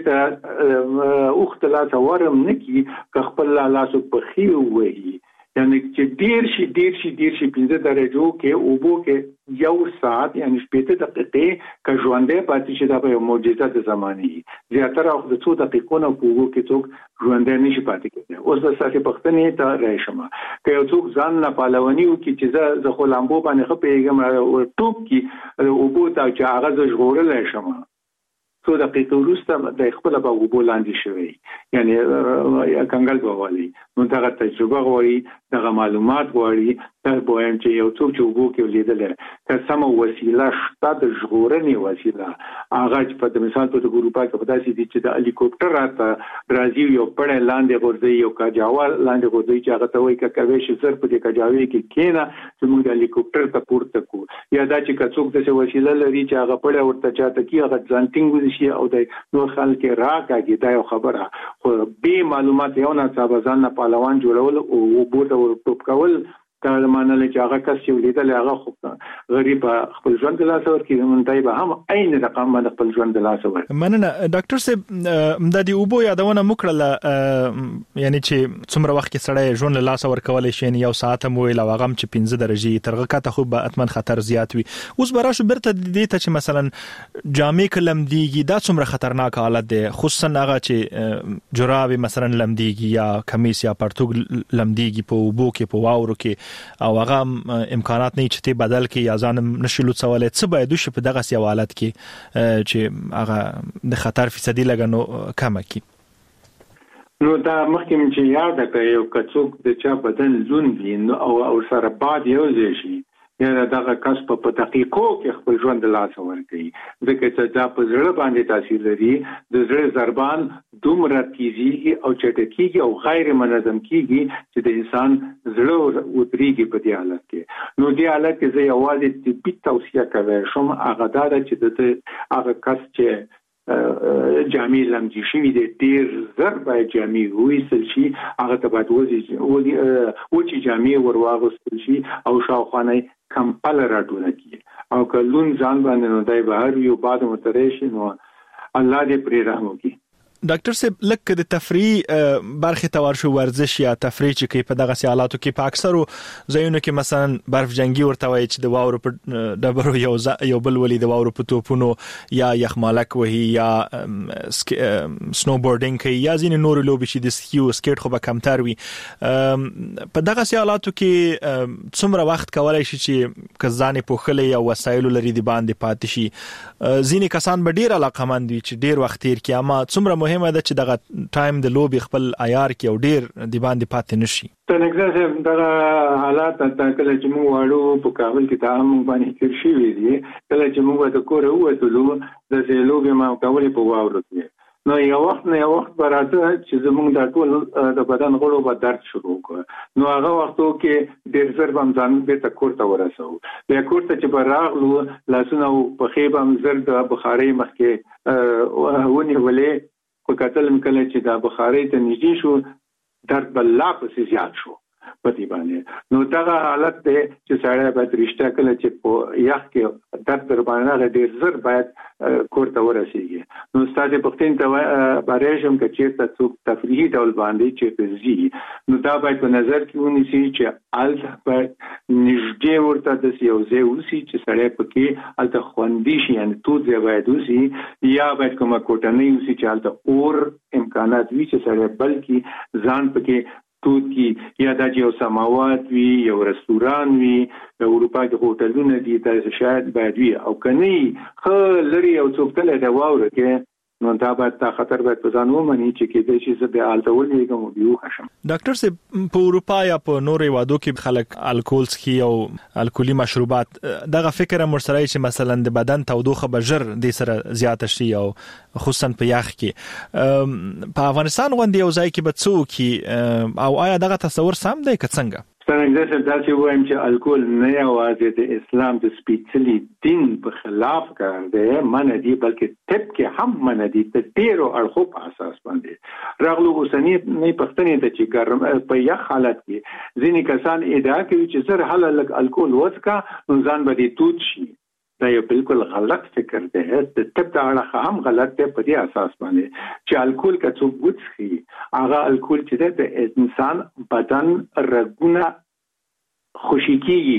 ته اوخت لا ورم نکی که خپل لاسو په خيو وهي یعنی چې ډیر شي 15 درجو کې او بو کې یو ساعت یعنی 15 دقیقې که ژوندې پاتې شي دا به یو معجزه د زماني زیاتره او د 2 دقیقو نه په وګو کې څوک ژوندې نشي پاتې کېږي اوس د ساتي پختنې ته راشم که یو څوک ځان نه پالونی او کې چې زه خو لامبو باندې خپېږم او ټوب کې او بو ته چې هغه ژغورل شم څو دقیقې وروسته د خپل په وګو لاندې شوی یعنی کنګل بوالي نو دا تجربه غواړي دا معلومات غواړي دا باید چې یو څوک چې وګو کې لیدل که سم وسیله شته د ژغورنې وسیله هغه په مثال په ګروپا کې په داسې دي چې د هلیکوپټر راته راځي یو پړې لاندې ورځي یو کاجاوال لاندې ورځي چې هغه ته وایي کوي چې زر په دې کاجاوي کې کېنا چې موږ د هلیکوپټر ته پورته کو یا دا چې څوک د وسیله لري چې هغه پړې ورته چاته کې هغه ځانټینګ شي او د نور خلک راکاږي دا یو خبره خو به معلومات یو نه ځان نه پهلوان جوړول او بوته ورټوپ کول دا معنی چې هغه کس چې لیدل هغه خو غریب خپل ژوند د لاس ورکړي مونږ به هم عین رقم باندې خپل ژوند د لاس ورکړي مننه ډاکټر صاحب د دې اوبو یادونه مکړه یعنی چې څومره وخت کې سړی ژوند له لاس ورکول شي یو ساعت مو ویل واغم چې 15 درجه ترغه کته خو به اتمن خطر زیات وي اوس براشو برته دې ته چې مثلا جامې کلم دیږي دا څومره خطرناک حالت دی خصوصا هغه چې جراب مثلا لم دیږي یا کمیس یا پرتوګ لم دیږي په اوبو کې په واورو کې او هغه امکانات نه چې بدل کې یا ځان نشلو څولې څه باید وشي په دغه حالت کې چې هغه د خطر فیصدي لګنو کم کی نو دا مخکې چې یاد کړئ یو کڅوک د چا بدن لون وي او سره باد یو ځای شي یا دغه کس په دقیقو کې خپل ژوند لاس ورکړي ځکه چې دا په زړه باندې تاثیر لري د زړه ضربان دومره تیزیږي او چټکیږي او غیر منظم کیږي چې د انسان زړه وتریږي په دې حالت کې نو دې حالت کې زه یوازې طبي توصیه کوم هغه دا چې د هغه کس چې جامې لمدي شوي دي ډېر زر باید جامې وویستل شي هغه ته باید وچې جامې ور واغوستل شي او شاوخوا نه کمپله راټوله کړي او که لوند ځان باندې نو دی بهر وي او باد ورته راشي نو الله دې پرې رحم وکړي. ډاکټر صاحب لکه د تفریح برخه تور شو ورزش یا تفریح چې کې په دغه سیالاتو کې په اکثرو ځایونو کې مثلا برف جنگي ورته وایي چې د واورو په ډبرو یو بل ولي د واورو په توپونو یا یخمالک وهي یا سنو بورډینګ کوي یا ځینې نور لوبي چې د سکیو سکیټ خو به کمتر وي په دغه سیالاتو کې څومره وخت کولای شي چې کزانې پوخلې یا وسایل لري د باندې پاتې شي ځینې کسان به ډیر علاقمند وي چې ډیر وخت تیر کړي اما څومره مهمه ده چې دغه ټایم د لوبي خپل عیار کې او ډیر د باندې پاتې نشي. تنګزه دغه حالات کله چې موږ واړو په کابل کې دا موږ باندې تیر شي وی دي کله چې موږ د کور ووتلو د لوبي ما کولې په واورو کې نو یو وخت براته چې زموږ د ټول د بدن غړو په درد شروع کړ نو هغه وختو کې ډېر زر بم ځان به تکور ته ورسو بیا کوړه چې براغلو لاسونه په خېبم زر د بخاري مخکې ونی ولې په قتل مکله چې دا بخاري ته نږدې شو درد بلا پسې زیات شو په دې باندې نو دا حالت ته چې سړی باید رښتیا کله چې په یخ کې درد در باندې ډېر زر باید کوړه ورسیږي نو ستاسو پختین ته بارېشم کې چې څوک تفریحي ډول باندې چې پزي نو دا باید په نظر کې ونیسي چې الته باید نږدې ورته د یو ځای وسی چې سړی پکې الته خوندي شي یعنی تو ځای باید وسی یا باید کومه کوټه نه وسی چې الته اور امکانات وي چې سړی بلکې ځان پکې توت کی یا د یو سماوات وی یو رستوران وی د اروپا کې هوټلونه دي تاسو شاید باید وی او کني خو لري او څوک تل دا واوره کې نو دا باید تا خطر باید پزان ومني چې کې د شي زه د الټول یې کوم دیو خشم. ډاکټر صاحب په اروپا یا په نورې وادو کې خلک الکول څخي او الکولي مشروبات دغه فکر مرسره چې مثلا د بدن تودوخه به ژر د سره زیات شي او خصوصا په یخ کې په افغانستان غونډه یو ځای کې به څوک او آیا دغه تصور سم دی که څنګه؟ څنګه دا چې وایم چې الکول نه یوازې د اسلام د سپیڅلي دین په خلاف کار دی منه دی بلکې طب کې هم منه دی د ډیرو اړخو په اساس باندې راغلو اوسنی نه پښتنې د چې ګرم په یخ حالت کې ځینې کسان ادعا کوي چې زر حلال الکول وڅکا نو ځان به دي توت شي دا یو بالکل غلط فکر دی د طب د اړخ هم غلط دی په دې اساس باندې چې الکول که څوک وڅخي هغه الکول چې د انسان بدن رګونه خوشی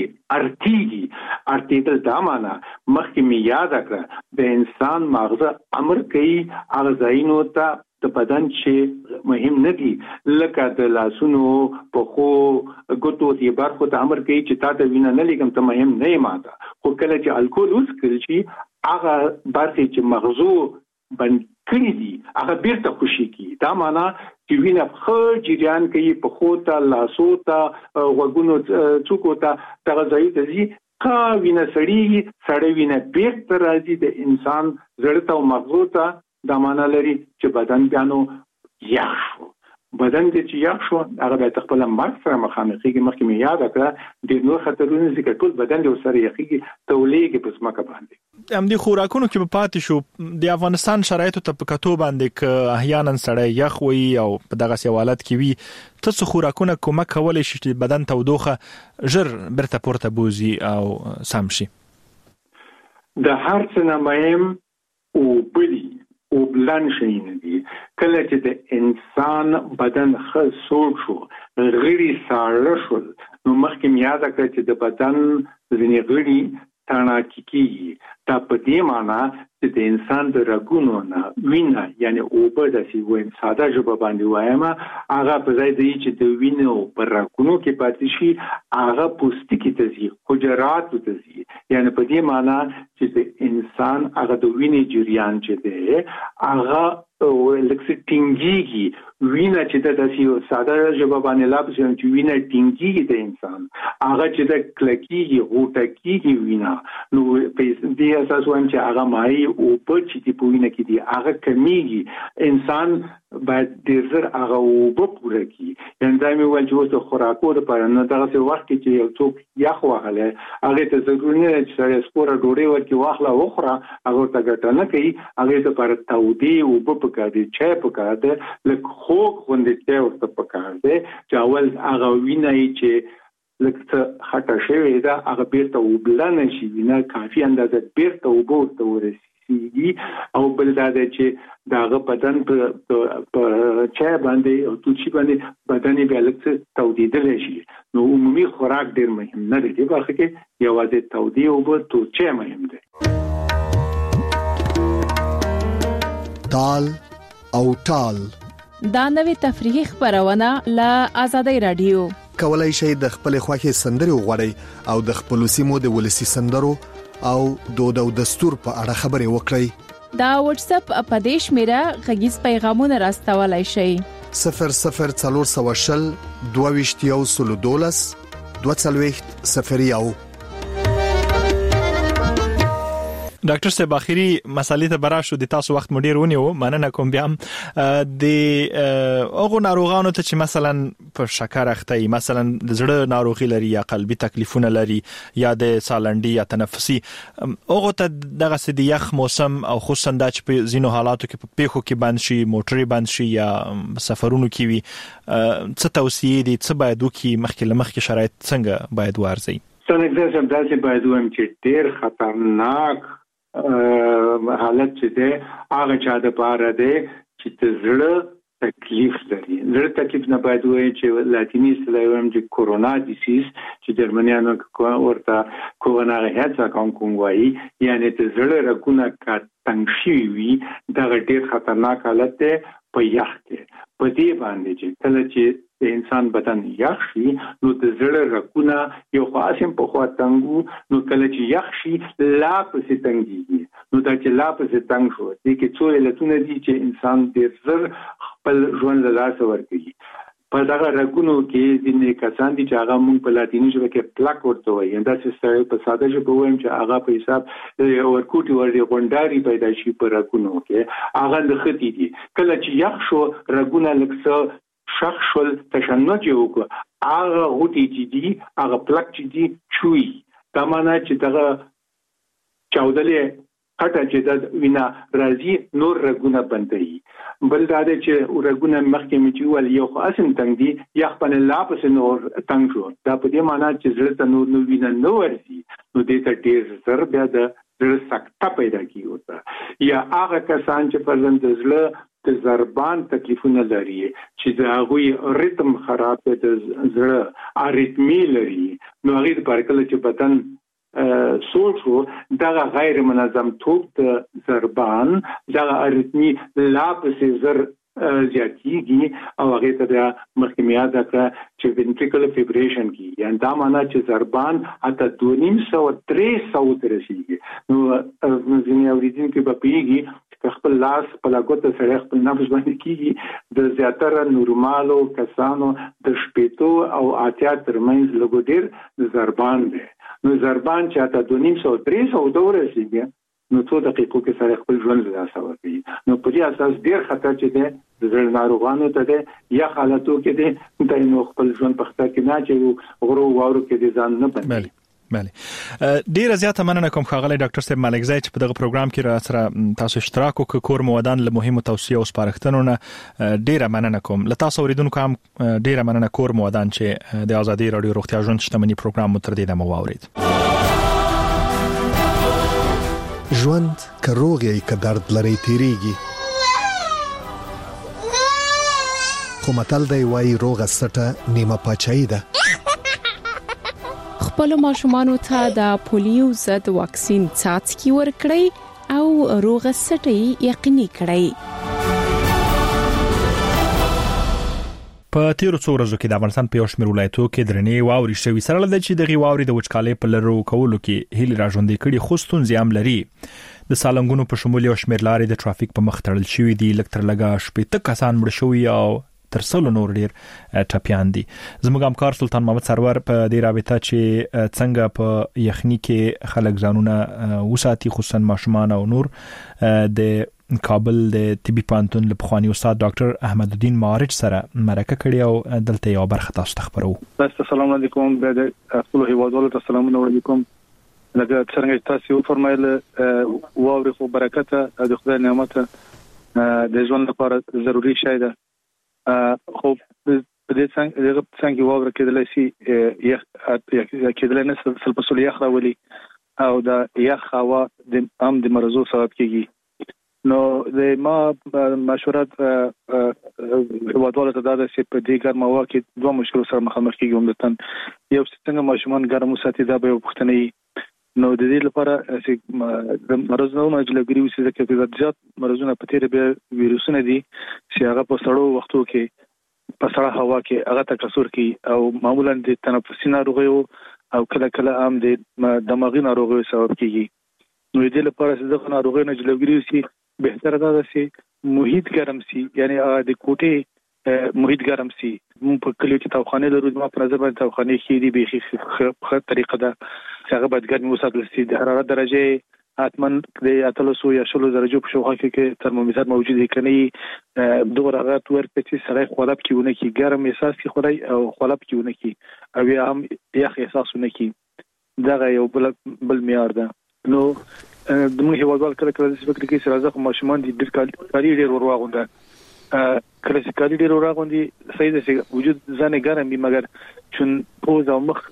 کیږي ارتیدل دا معنا مخکې می یاد کړه د انسان مغزه امر کوي هغه ځایونو ته د بدن چې مهم نه دي لکه د لاسونو په خو ګوتو دی برخو ته امر کوي چې تا ته وینه نه لګم ته مهم نه ماده خو کله چې الکول وسکل شي هغه برخه چې مغزو بند کړی دي هغه بیرته خوشی کی دا معنا چې وینه خو جریان کوي په خو ته لاسو ته وګونو څوکو ته تغذیه دي کا وینه سړی وینه بیرته راځي د انسان زړه ته او مغزو ته دا معنا لري چې بدن بیانو یخ شو بدن دې چې یخ شو هغه به خپل مرګ سره مخامخ کیږي مخکې مې یاد کړه د نور خطرونو ذکر ټول بدن دې سره یخيږي تولیږي په سمکه باندې هم دي خوراکونو کې په پاتې شو د افغانستان شرایطو ته په کتو باندې ک احیانا سړی یخ وي او په دغه سوالات کې وي ته څو خوراکونه کومه کولای شي چې بدن تودوخه ژر برته پورته بوزي او سم شي د هر څه نه مهم او بلی او بلان شي نه دي کله چې د انسان بدن خسوړ شو غړي ساړه شو نو مخکې یاد کړئ چې د بدن ځینې غړي تڼاکي کیږي دا په دې معنی چې د انسان د رګونو نه وینه یعنی اوبه د سیویم ساده ژبه باندې وایم هغه په ځای دی چې د وینو پر رګونو کې پاتې شي هغه پوستکي ته ځي حجرات ته ځي یعنی په دې معنی چې د انسان هغه د وینې جریان چې دی هغه لکه ټینګيږي وینه چې د داسې ساده ژبه باندې لابس چې وینه ټینګيږي د انسان هغه چې د کلکيږي غوټکيږي وینه نو په دې اساس وایم چې هغه مای او په چې دی په وینه کې دی هغه کمیږي انسان باید ډیر زر هغه وب پوره کی یعنی دا مې ول چې اوس خوراکو لپاره نه دغه وخت کې یو څوک یخ وهله هغه ته ضروري نه چې سره سپوره ډوډۍ ورکې واخله وخوره هغه ته ګټه نه کوي هغه ته پر تودي وب پکې دی چې پکې ده لکه خوګ غوندې چې ورته پکې ده چې اول هغه وینه چې لکه خټه شوی دا هغه بیرته وبلنه شي نه کافي اندازه بیرته وبورته ورسي او بل دا چې داغه بدن په چا باندې او توچی باندې بدن به لکه تودیدل شي نو عمومي خوراک ډیر مهم نه دی برخه کې یوازې تودی او به توچه مهم دی تال او ټال دا نوې تفریحي خبرونه له آزادۍ رادیو کولای شي د خپل خوښي سندري وغوړي او د خپل سیمو د ولسی سندرو او دود او دستور په اړه خبرې وکړي دا واتس اپ اپدیش میرا غږیز پیغامونه راستولای شي 0040 22 22 ډاکټر صاحب اخیری مسالې ته براشو د تاسو وخت مډیر ونیو مننه کوم بیا د اوغو ناروغانو ته چې مثلا په شکر اخته مثلا د زړه ناروغي لري یا قلبي تکلیفونه لري یا د سالنډي یا تنفسي اوغو ته دغه سدي یخ موسم او خصوصا د چې په زینو حالاتو کې په پیخو کې بند شي موټري بند شي یا سفرونو کې وي څه توصيه دي څه باید وکي مخکې شرایط څنګه باید وارزي څنګه چې داسې باید وایم چې ډیر خطرناک حالت چې ده هغه چا د پاره ده چې زړه تکلیف لري زړه تکلیف نه باید وایي چې لاتینی سلایم چې کورونا ډیزیز چې جرمنیانو ورته کورونا هڅه کوم وایي یعنی د زړه رګونه کا تنګ وي دا ډیر خطرناک حالت ده په یخ کې په دې باندې چې کله چې د انسان بدن یخ شي نو د زړه رګونه یو خاصم په خوا تنګو نو کله چې یخ شي لا پسې تنګيږي نو دا چې لا پسې تنګ شو دي کې څو علتونه دي چې انسان ډیر زر خپل ژوند له لاسه ورکوي په دغه رګونو کې ځینې کسان دي چې هغه مونږ په لاتینی ژبه کې پلاک ورته وایي دا چې په ساده ژبه وایم چې هغه په حساب ورکوټي ورې غونډاري پیدا شي په رګونو کې هغه د ختی دي کله چې یخ شو رګونه لکه شخ شول تشنج وکړه هغه غوټي چې دي هغه پلاک چې دي چوي دا معنی چې دغه چاودلې اټه چې د وینا راځي نور رګونه بندي بل دا چې رګونه مخکې میچول یو خاصم تنګ دي یا خپل لاپس نور تنګ شو دا په دې معنی چې زړه ته نور نو وینا نو ورسي نو دې ته ډیر زر بیا د زړه سکته پیدا کیږي یا هغه کسان چې په ځند زړه د ضربان تکلیفونه لري چې د هغه ریتم خراب د زړه اریتمی لري نو هغه د پرکل چې بدن سوچو دغه غیر منظم توپ د ضربان دغه اریتمی لا پسې زر زیاتیږي او هغه ته د مخکمیا د چې ventricular fibrillation کی یعنی دا معنی چې ضربان حتی 2.5-300 تر رسیدي نو ځینې اوریدونکو په پیږي خپل لاس په لاګوت سره خپل نفس باندې کیږي د زیاتره نورمالو کسانو د شپېتو او اتیا ترمنځ لګودیر ضربان دي نو ضربان چې حتی 2.5-300 ورسیږي نو څو دقیقو کې سره خپل ژوند له لاسه ورکوي نو په دې اساس ډیر خطر چې ده د زړه ناروغانو ته ده یا حالتو کې ده د نو خپل ژوند په خطر کې نه چې غرو واورو کې دي ځان نه بندي بله ډیر زیاته مننه کوم خاغلی ډاکټر صاحب ملکزی چې په دغه پروګرام کې را سره تاسو اشتراک وکړ کور موادان له مهمو توصیه او سپارښتنو نه ډیر مننه کوم له تاسو اوریدونکو هم ډیر مننه کور موادان چې د ازادي رادیو روغتیا ژوند شتمنۍ پروګرام مو تر دې دمو واورید ژوند کروغي که درد لري تیریږي خو متل دی وای روغه سټه نیمه پاچاهي ده خپل ماشومانو ته د پولیو ضد واکسین څاڅکي ورکړئ او روغه سټي یقیني کړئ په تیرو څو ورځو کې د افغانستان په یو شمېر ولایتونو کې درنې واوري شوي سره لدې چې د غواوري د وچکالۍ په لرو کولو کې هیله راژوندې کړي خو ستونزې هم لري. د سالنګونو په شمول یو شمېر لارې د ټرافیک په مخ تړل شوې دي، لکتر لګا شپې کسان مړ شوي او تر څلو نور ډیر ټپيان دي. زموږ همکار سلطان محمد سرور په دې رابطه چې څنګه په یخني کې خلک ځانونه وساتي خصوصا ماشومان او نور د کابل د طبي پانتون له پخوانی استاد ډاکټر احمد الدین مارج سره مرکه کړې او دلته یو برخه تاسو ته خبرو. السلام علیکم د خپل هیوادوالو ته السلام علیکم. لکه څنګه تاسو فرمایل واوري خو برکت د خدای نعمت د ژوند لپاره ضروری شی ده. خو په دې څنګه واور کېدلای شي کېدلای نه سل په سل یخ راولي او د یخ هوا د عام د مرزو سبب کیږي. نو د ما مشورت هیوادوالو ته دا ده چې په دې ګرمه هوا کې دوه مشکل سره مخامخ کیږي. عمدتاً یو څنګه ماشومان ګرم وساتي دا به یو پوښتنه. نو د دې لپاره چې مرزونه جلګري وسې ځکه چې زیات مرزونه په تیر به ویروسونه دي چې هغه په سړو وختو کې په سړه هوا کې هغه تکثر کوي او معمولا د تنفسي ناروغیو او کله کله هم د دماغي ناروغیو سبب کیږي. نو د دې لپاره چې دغه ناروغي نه جلګري وسې بهتره ده چې محیط ګرم سي، یعنی د کوټې محیط ګرم سي. موږ په کلیو کې توخانه لرو، ما په نظر باندې توخانه کې دي به خو طریقه ده چې هغه باید ګرمي وساتل شي. د حرارت درجه حتمن د 300 یا 600 درجو په شاوخوا کې ترمومتر موجود دی کني دوه حرارت ورته چې سره خلاب کیونه کی ګرم احساس کی خدای او خلاب کیونه کی او یا هم یخ احساسونه کی دا یو بل معیار ده. نو د موږ هیوادوال کله کله فکر کوي چې راځه ماشومان دي د کاری ډیر ورواغونده کله چې کاری ډیر ورواغوندي صحیح ده چې وجود ځان ګرم وي مګر چون پوز او مخ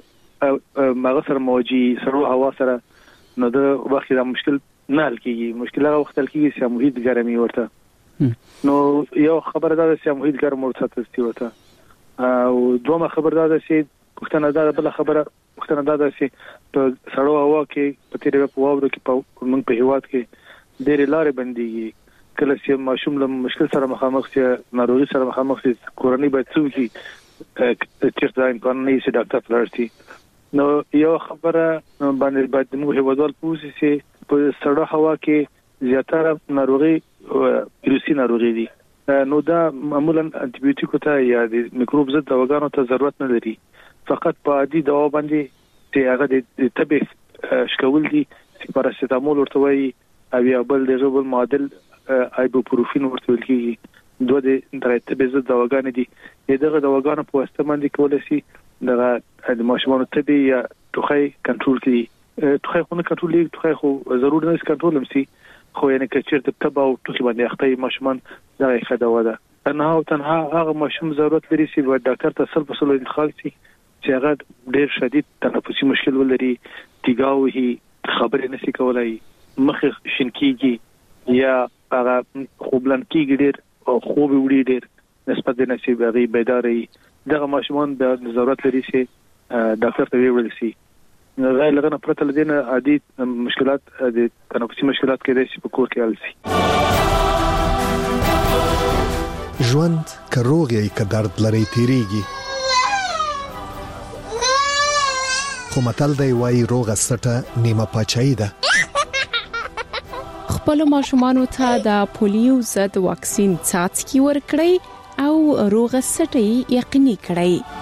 مغه سره موجي سره هوا سره نو د وخت دا مشکل نه حل کیږي. مشکل هغه وخت حل کیږي چې محیط ګرمي ورته. نو یو خبره ده چې محیط ګرم ورته ورته او دومره خبره ده چې پښتنه ده بل خبره پښتنه ده چې په سړو هوا کې په تیر په واورو کې په موږ په هیواد کې ډېر لارې بنديږي. کله چې ماشوم له مشکل سره مخامخ شي، ناروغي سره مخامخ شي، کورنۍ باید څه وکړي چې دا امکان نه شي ډاکټر فلارسي. نو یو خبره باندې باید موږ هیوادوال پوښتنه چې په سړو هوا کې زیاتره ناروغي ویروسي ناروغي دي. نو دا معمولا انټي بیوټیکو ته یا د میکروب ضد دواګانو ته ضرورت نه لري، فقط په عادي دوا باندې چې هغه د طبي شکول دي چې پاراسټامول ورته وایي او یا بل د غوبل معادل ایبوپروفین ورته ویل کیږي. دوه د طبي ضد دواګان دي. دغه دواګانو په واسطه باندې کولای شي د ماشومانو طبي یا ټوخی کنټرول کړي. ټوخی خو نه کنټرول کړي، ټوخی خو ضروري نه کنټرول مسي، خو یعنی کچیر د تبا او ټوخی باندې اخته ماشومان دا ښه دوا ده. تنها هغه ماشوم ضرورت لري چې د ډاکټر ته سل په سل انتقال شي چې هغه ډېر شدید تنفسي مشکل ولري، تیګاوهي خبرې نشي کولای، مخ شینکیږي یا هغه خوبلن کیږي ډېر او خوب وړي ډېر نسبت د نصیب غي بیداری. دغه ماشومان د ضرورت لري چې ډاکټر ته ویل شي. غیر لغنه پرته لدينا عادي مشکلات د تنفسي مشکلات کې د په کور کې حل شي. ژوند کروغي ک درد لري تیریږي، خو متل دی وای روغه سټه نیمه پاچایی ده. خپل ماشومانو ته د پولیو ضد واکسین څاڅکي ورکړئ او روغه سټه یقیني کړئ.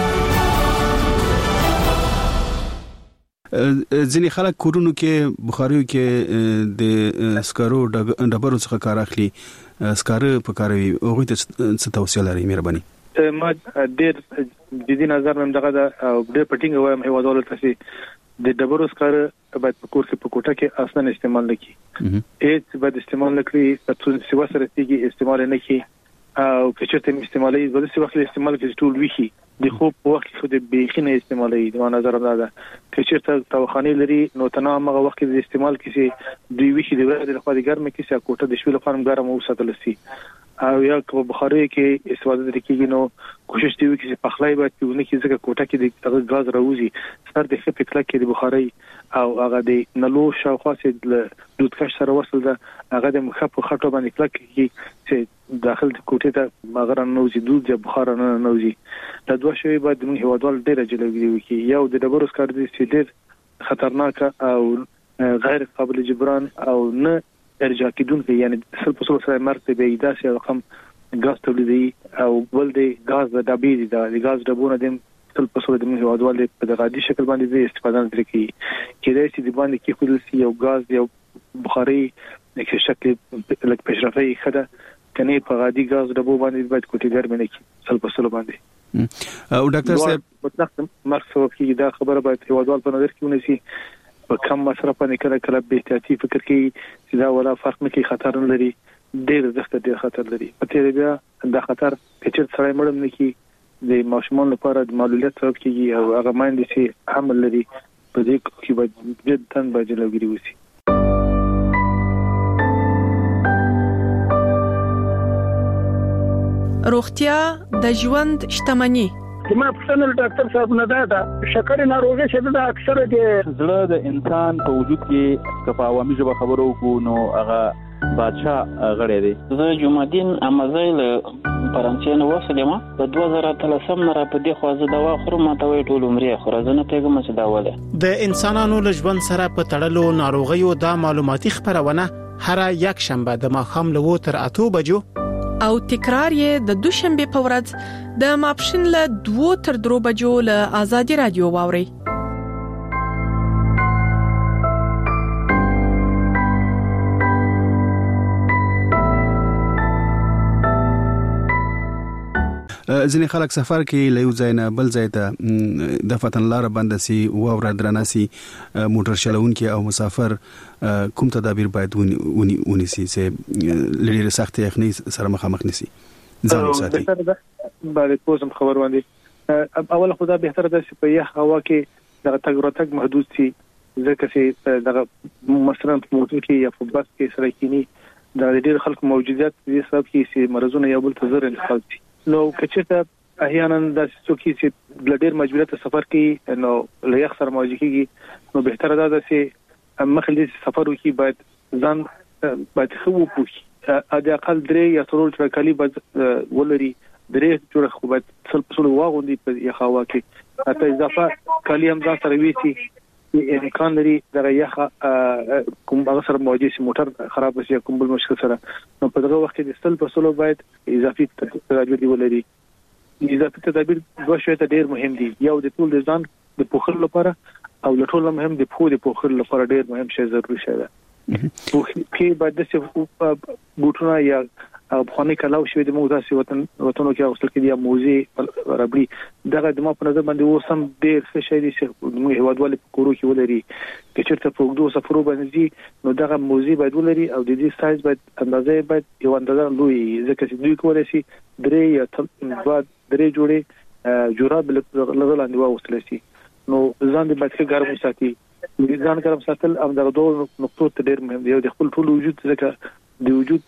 ځینې خلک کورونو کې بخاریو کې د سکارو ډبرو څخه کار اخلي، سکاره په کاروي، هغه ته څه توصيه لري؟ مهرباني. ما ډېر جدي نظر مم دغه او ډېر پټینګ وایم هیوادوالو ته چې د ډبرو سکاره باید په کور کې په کوټه کې اصلا استعمال نه کړي. هیڅ باید استعمال نه کړي، چې سیوا سره تیږي استعمال نه کړي او که چېرته استعمالي د څه وخت استعمال کې ټول ویخي د خوب په وخت کې د بیخینه استعمالي د نظر نه ده. که چېرته توخانه لري نو تنه هغه وخت کې د استعمال کې دوی ویخي د ورځې لپاره د ګرمه کې چې کوټه د شپې لپاره ګرم وساتل شي او یا په بخاري کې استفاده کیږي. نو کوشش دی چې پخلای باید په ونه کې ځکه کوټه کې د غاز راوځي سر د خپل کله کې د بخاري او هغه د نلو شاوخوا چې د دودکش سره وصل ده هغه د مخ په خټو باندې کلک کی چې داخل د کوټې ته مغر نوځي دود یا بخار نه نوځي د دوه شوی بعد موږ هوادوال ډیر جلوګي وکي یو د ډبرو سکار دي چې ډیر خطرناک او غیر قابل جبران او نه ارجاع کیدونکي یعنی سل په سره مرتبه ایداسي رقم غاز تولیدي او بل د غاز د ډبې د غاز ډبونه د سل په سره د موږ هوادوال په دغه شکل باندې استفاده کوي کله چې د باندې کې خپل یو غاز یو بخاري د شکل لک پېشرفي خده کني په غادي غاز ډبو باندې باید کوټي ګرمه نه کی سل په سره باندې او ډاکټر صاحب مطلق مرسو کې دا خبره باید هوادوال په نظر کې ونیسي په کم مصرف باندې کله به احتیاطي فکر کوي چې دا ولا فرق نه کوي خطر نه لري ډېر خطر لري په تیر بیا دا خطر چې سره مړم نه کی د ماشومان لپاره د معلولیت سبب کیږي او هغه ماندې چې حمل لري په دې کې باید جداً باجلوګری وسی روغتیا د ژوند شتمنی ما پښتنه ډاکټر صاحب نه دا شکر ناروغي چې دا اکثر د زړه د انسان په وجود کې کفاوامي ژبه خبرو کو نو هغه بادشاہ غړې دی زه جمعدین امزایل فرانسې نو وسلم په 2013 نه را په دې خوازه دوا خورم ته وې ټول عمرې خورزنه پیغام چې دا وله د انسانانو لژوند سره په تړلو ناروغیو د معلوماتي خبرونه هر یک شنبه د ماښام له 8 بجو او تکرار یې د دوشنبه په ورځ د ماپښین له 2 تر 3 بجو له آزادي رادیو واوري ځینې خلک سفر کې له ځای نه بل ځای ته د فتن لار باندې سي واور درناسي موټر چلوونکي او مسافر کوم تدابیر باید ونیسي چې لري سخت یخني سره مخامخ نشي ځان وساتي باندې کوم خبر باندې اول خدا به تر د په یخ هوا کې د تګ راتګ محدود سي ځکه چې د مثلا موټر کې یا په بس کې سره کینی د ډېر خلکو موجودیت دې سبب کې چې مرزونه یو بل ته زر انتقال شي نو کچته احیانا د څوکي چې بلډر مجبوریت سفر کوي نو لیاخ سره مواجه کیږي نو به تر دا چې مخلي سفر وکي باید ځان باید خو پوښي اده اقل درې یا څلور کالی باید ولري درې جوړ خو باید څل واغوندي په یخوا کې اته اضافه کالی هم ځان سره ویسي امکان لري دغه یخ کوم هغه سره مواجه شي موټر خراب شي کوم بل مشکل سره نو په دغه وخت کې د سل په سلو باید اضافي تدابیر ولري اضافي تدابیر دوه شی ته ډیر مهم دي یو د ټول د ځان د پوخل لپاره او د ټول مهم د پوخل لپاره ډیر مهم شی ضروري شي ده په باید د بوټونه یا افغاني کلاو شوی د موږ داسې وطنو کې اوسل کې دی موزي ربړي دغه د ما په نظر باندې وسم ډیر ښه شی دی چې موږ هوادوال کورو کې ولري چې چیرته په دوه سفرو باندې نو دغه موزي باید ولري او د دې سایز باید اندازې باید یو اندازه لوی ځکه چې دوی کولای شي درې یا درې جوړې جوراب لغلاندې واوسل شي نو ځان دې باید ګرم وساتي ځان ګرم ساتل هم دغه دوه نقطو ته ډیر مهم دی د خپل ټول وجود ځکه د وجود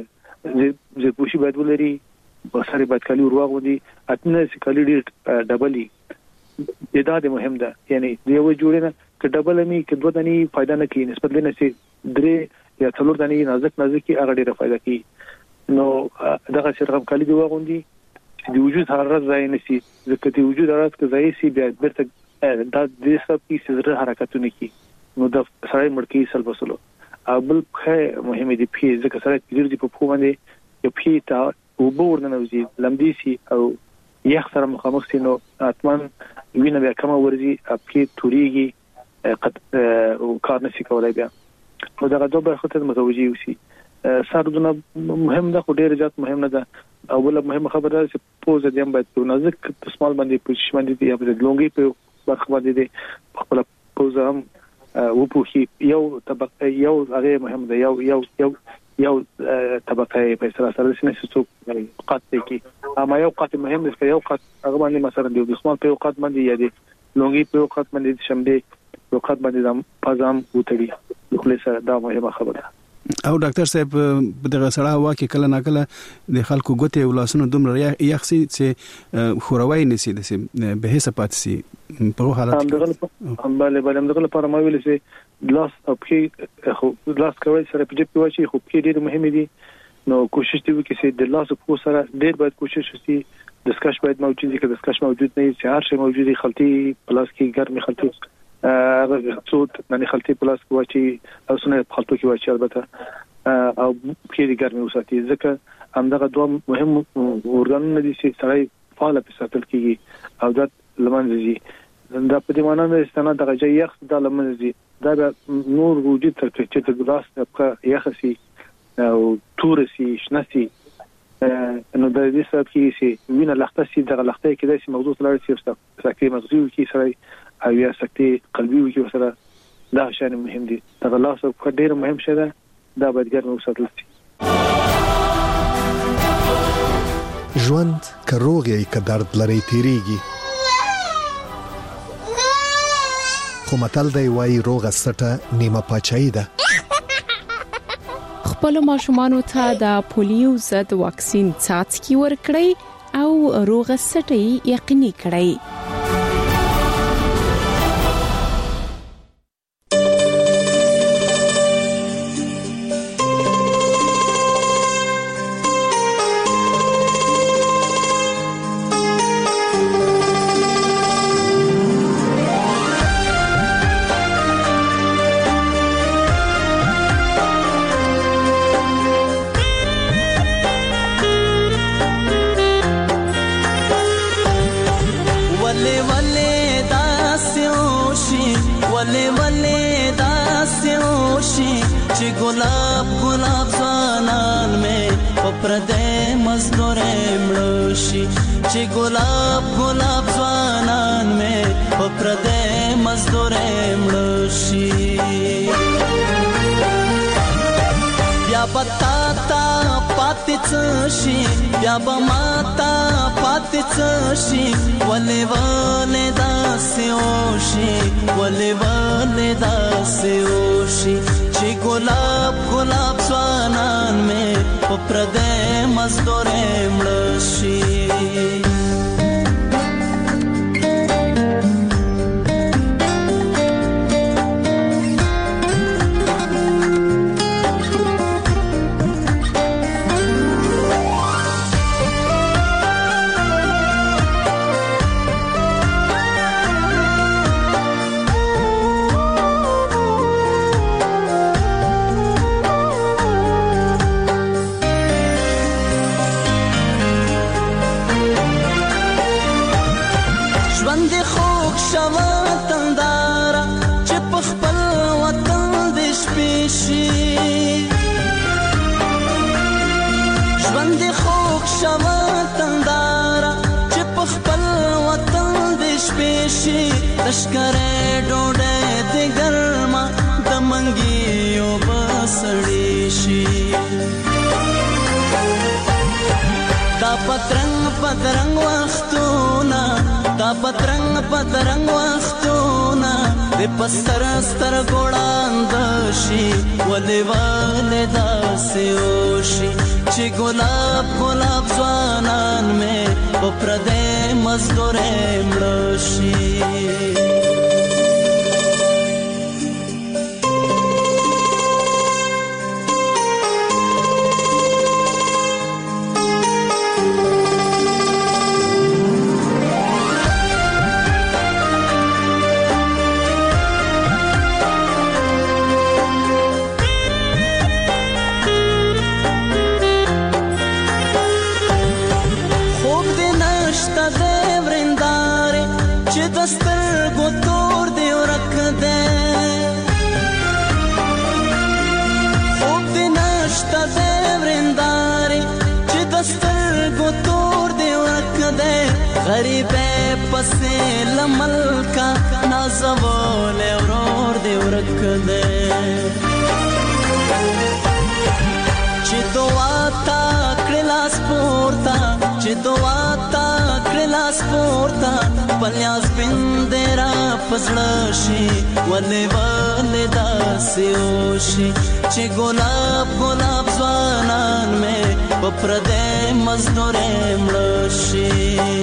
زه پوښي باید ولري بسره باید کالي ورواغودي اتنه کالي ډیر ډبلي دا د مهم ده یعنی دیو جوړنه ک ډبل می ک دوه دني فائدہ نه کوي نسبت لنه سي درې یا څلور دني نازک کی هغه ډیره فائدہ کوي نو دغه شرغم کالي دی واغوندي د وجود حرارت ځای نشي ځکه د وجود حرارت کې ځای سي بیا برته دا د سب کی سره حرکتونه کی نو د سره مړکی سلبسلو او بل مهمه دي په ځکه سره کېږي په پخو باندې یو پیتا او بورن نوځي لمديسي او یخ سره مخامخ سينو اتمن وینه بیا کوم ورزي په توريږي قد او کار نشي کولای بیا نو دا دوه برخه ته متوجي وسی سردونه مهم ده خو ډیر زیات مهم نه ده اوله مهمه خبره ده چې پوزه دیم باید نازک سمال باندې پوزیشن باندې یا په لونګي په برخه باندې خپل پوزه هم وپوښي یو طبقه یو هغه مهم ده یو طبقه په سره سنسو قط کې اما یو قط مهم ده یو قط هغه باندې مثلا د دسمال په قط باندې یا د لونګي په قط باندې شمدي په قط باندې د پازام وتړي خو له دا مهمه خبره او ډاکټر صاحب دغه سړی هوا کې کله ناکله د خلکو ګوتې او لاسونو دومره یخسي چې خوروي نسی د به حساب پاتسي په حالت بله دغه لپاره ما ویل چې لاس او کې لاس کوي سره په جيب کې واچي خو کې ډېر مهم دي نو کوشش دی چې د لاس په سره ډېر باید کوشش وشي دسکش باید موجود وي که دسکش موجود نه وي چې هر شی موجود وي خلطي پلاس کې ګرمي خلطي صوت باندې خلطي پلاس کې واچي او سونه خلطو کې واچي البته او کې ګرمي وساتي ځکه همدغه دوه مهم اورګانونه دي چې سړی فعال په ساتل کېږي او دا لمنځي دا په دې معنی نه استناد دغه ځای یخ د لمنځي دا نور وجود تر چې د ګلاس په یخسي او تورسي شنسي نو د دې سبب کې چې وینه لخته سي دغه لخته کې د موضوع لري چې سکتي مغزي کې سره او یا سکتي قلبي کې سره دا شان مهم دي دغه لاس په ډېر مهم شه ده دا باید ګرمه وساتل شي ژوند کروغي ک درد لري تیریږي خو متل دی وای روغه سټه نیمه پاچای ده خپل ماشومانو ته د پولیو ضد واکسین څاڅکي ورکړئ او روغه سټي یقیني کړئ بیا به ماتا پاتې شي ولې ولې داسې وشي ولې ولې داسې وشي چې ګلاب ګلاب ځوانان مې په پردې مزدورې مړ شي لشکره ډوډۍ د ګرما د منګیو بسړې شي دا پترنګ پترنګ وختونه دا پترنګ پترنګ وختونه د پستر ستر ګوړاند شي ولې ولې داسې وشي چې ګلاب ګلاب ځوانان مې په پردې مزدورې مړ شي غریبه پسې لملکا نازول اورور دی ورکده چې دعا تا کړلا سپورتا چې دعا تا کړلا سپورتا خپل یاز بندرا پزړشي ولې داسې وشي چې ګلاب ګلاب ځوانان مې په پردې مزدورې مړشي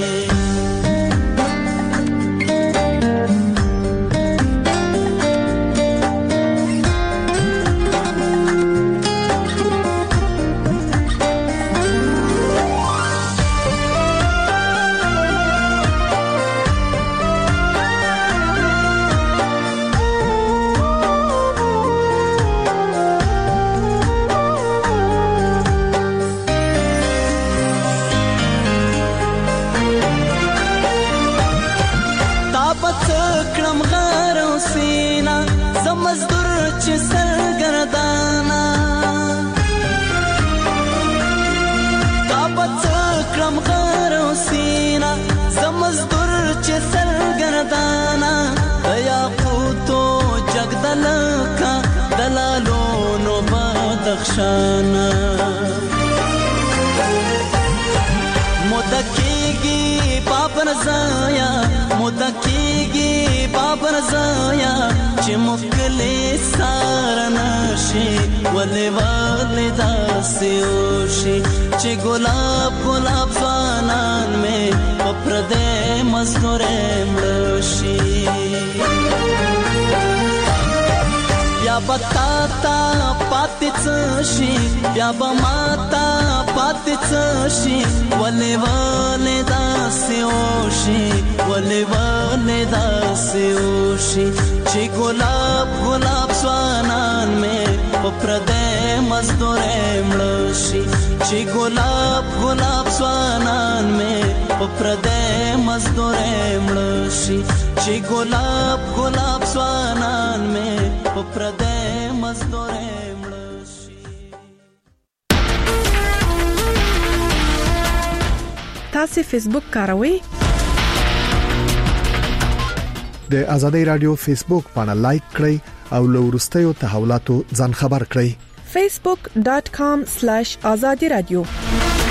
شانا مدکیگی بابر زایا مدکیگی بابر زایا چې مخکلی سارنشي ولې داسې وشي چې ګلاب ګلاب ځوانان مې په پردې مزدورې مړشي بیا بتا تا پاتې څشي بیا به ماتا پاتې څشي ولې داسې وشي ولې داسې وشي چې ګلاب ګلاب ځوانان مې په پردې مزدورې مړشي چې ګلاب ګلاب ځوانان مې په پردې مزدورې مړشي چې ګلاب ګلاب ځوانان مې په پردې مزدورې مړشي. تاسو فیسبوک کاروئ؟ د آزادۍ رادیو فیسبوک باندې لایک کړئ او له وروستیو تحولاتو ځان خبر کړئ. facebook.com/azadi radio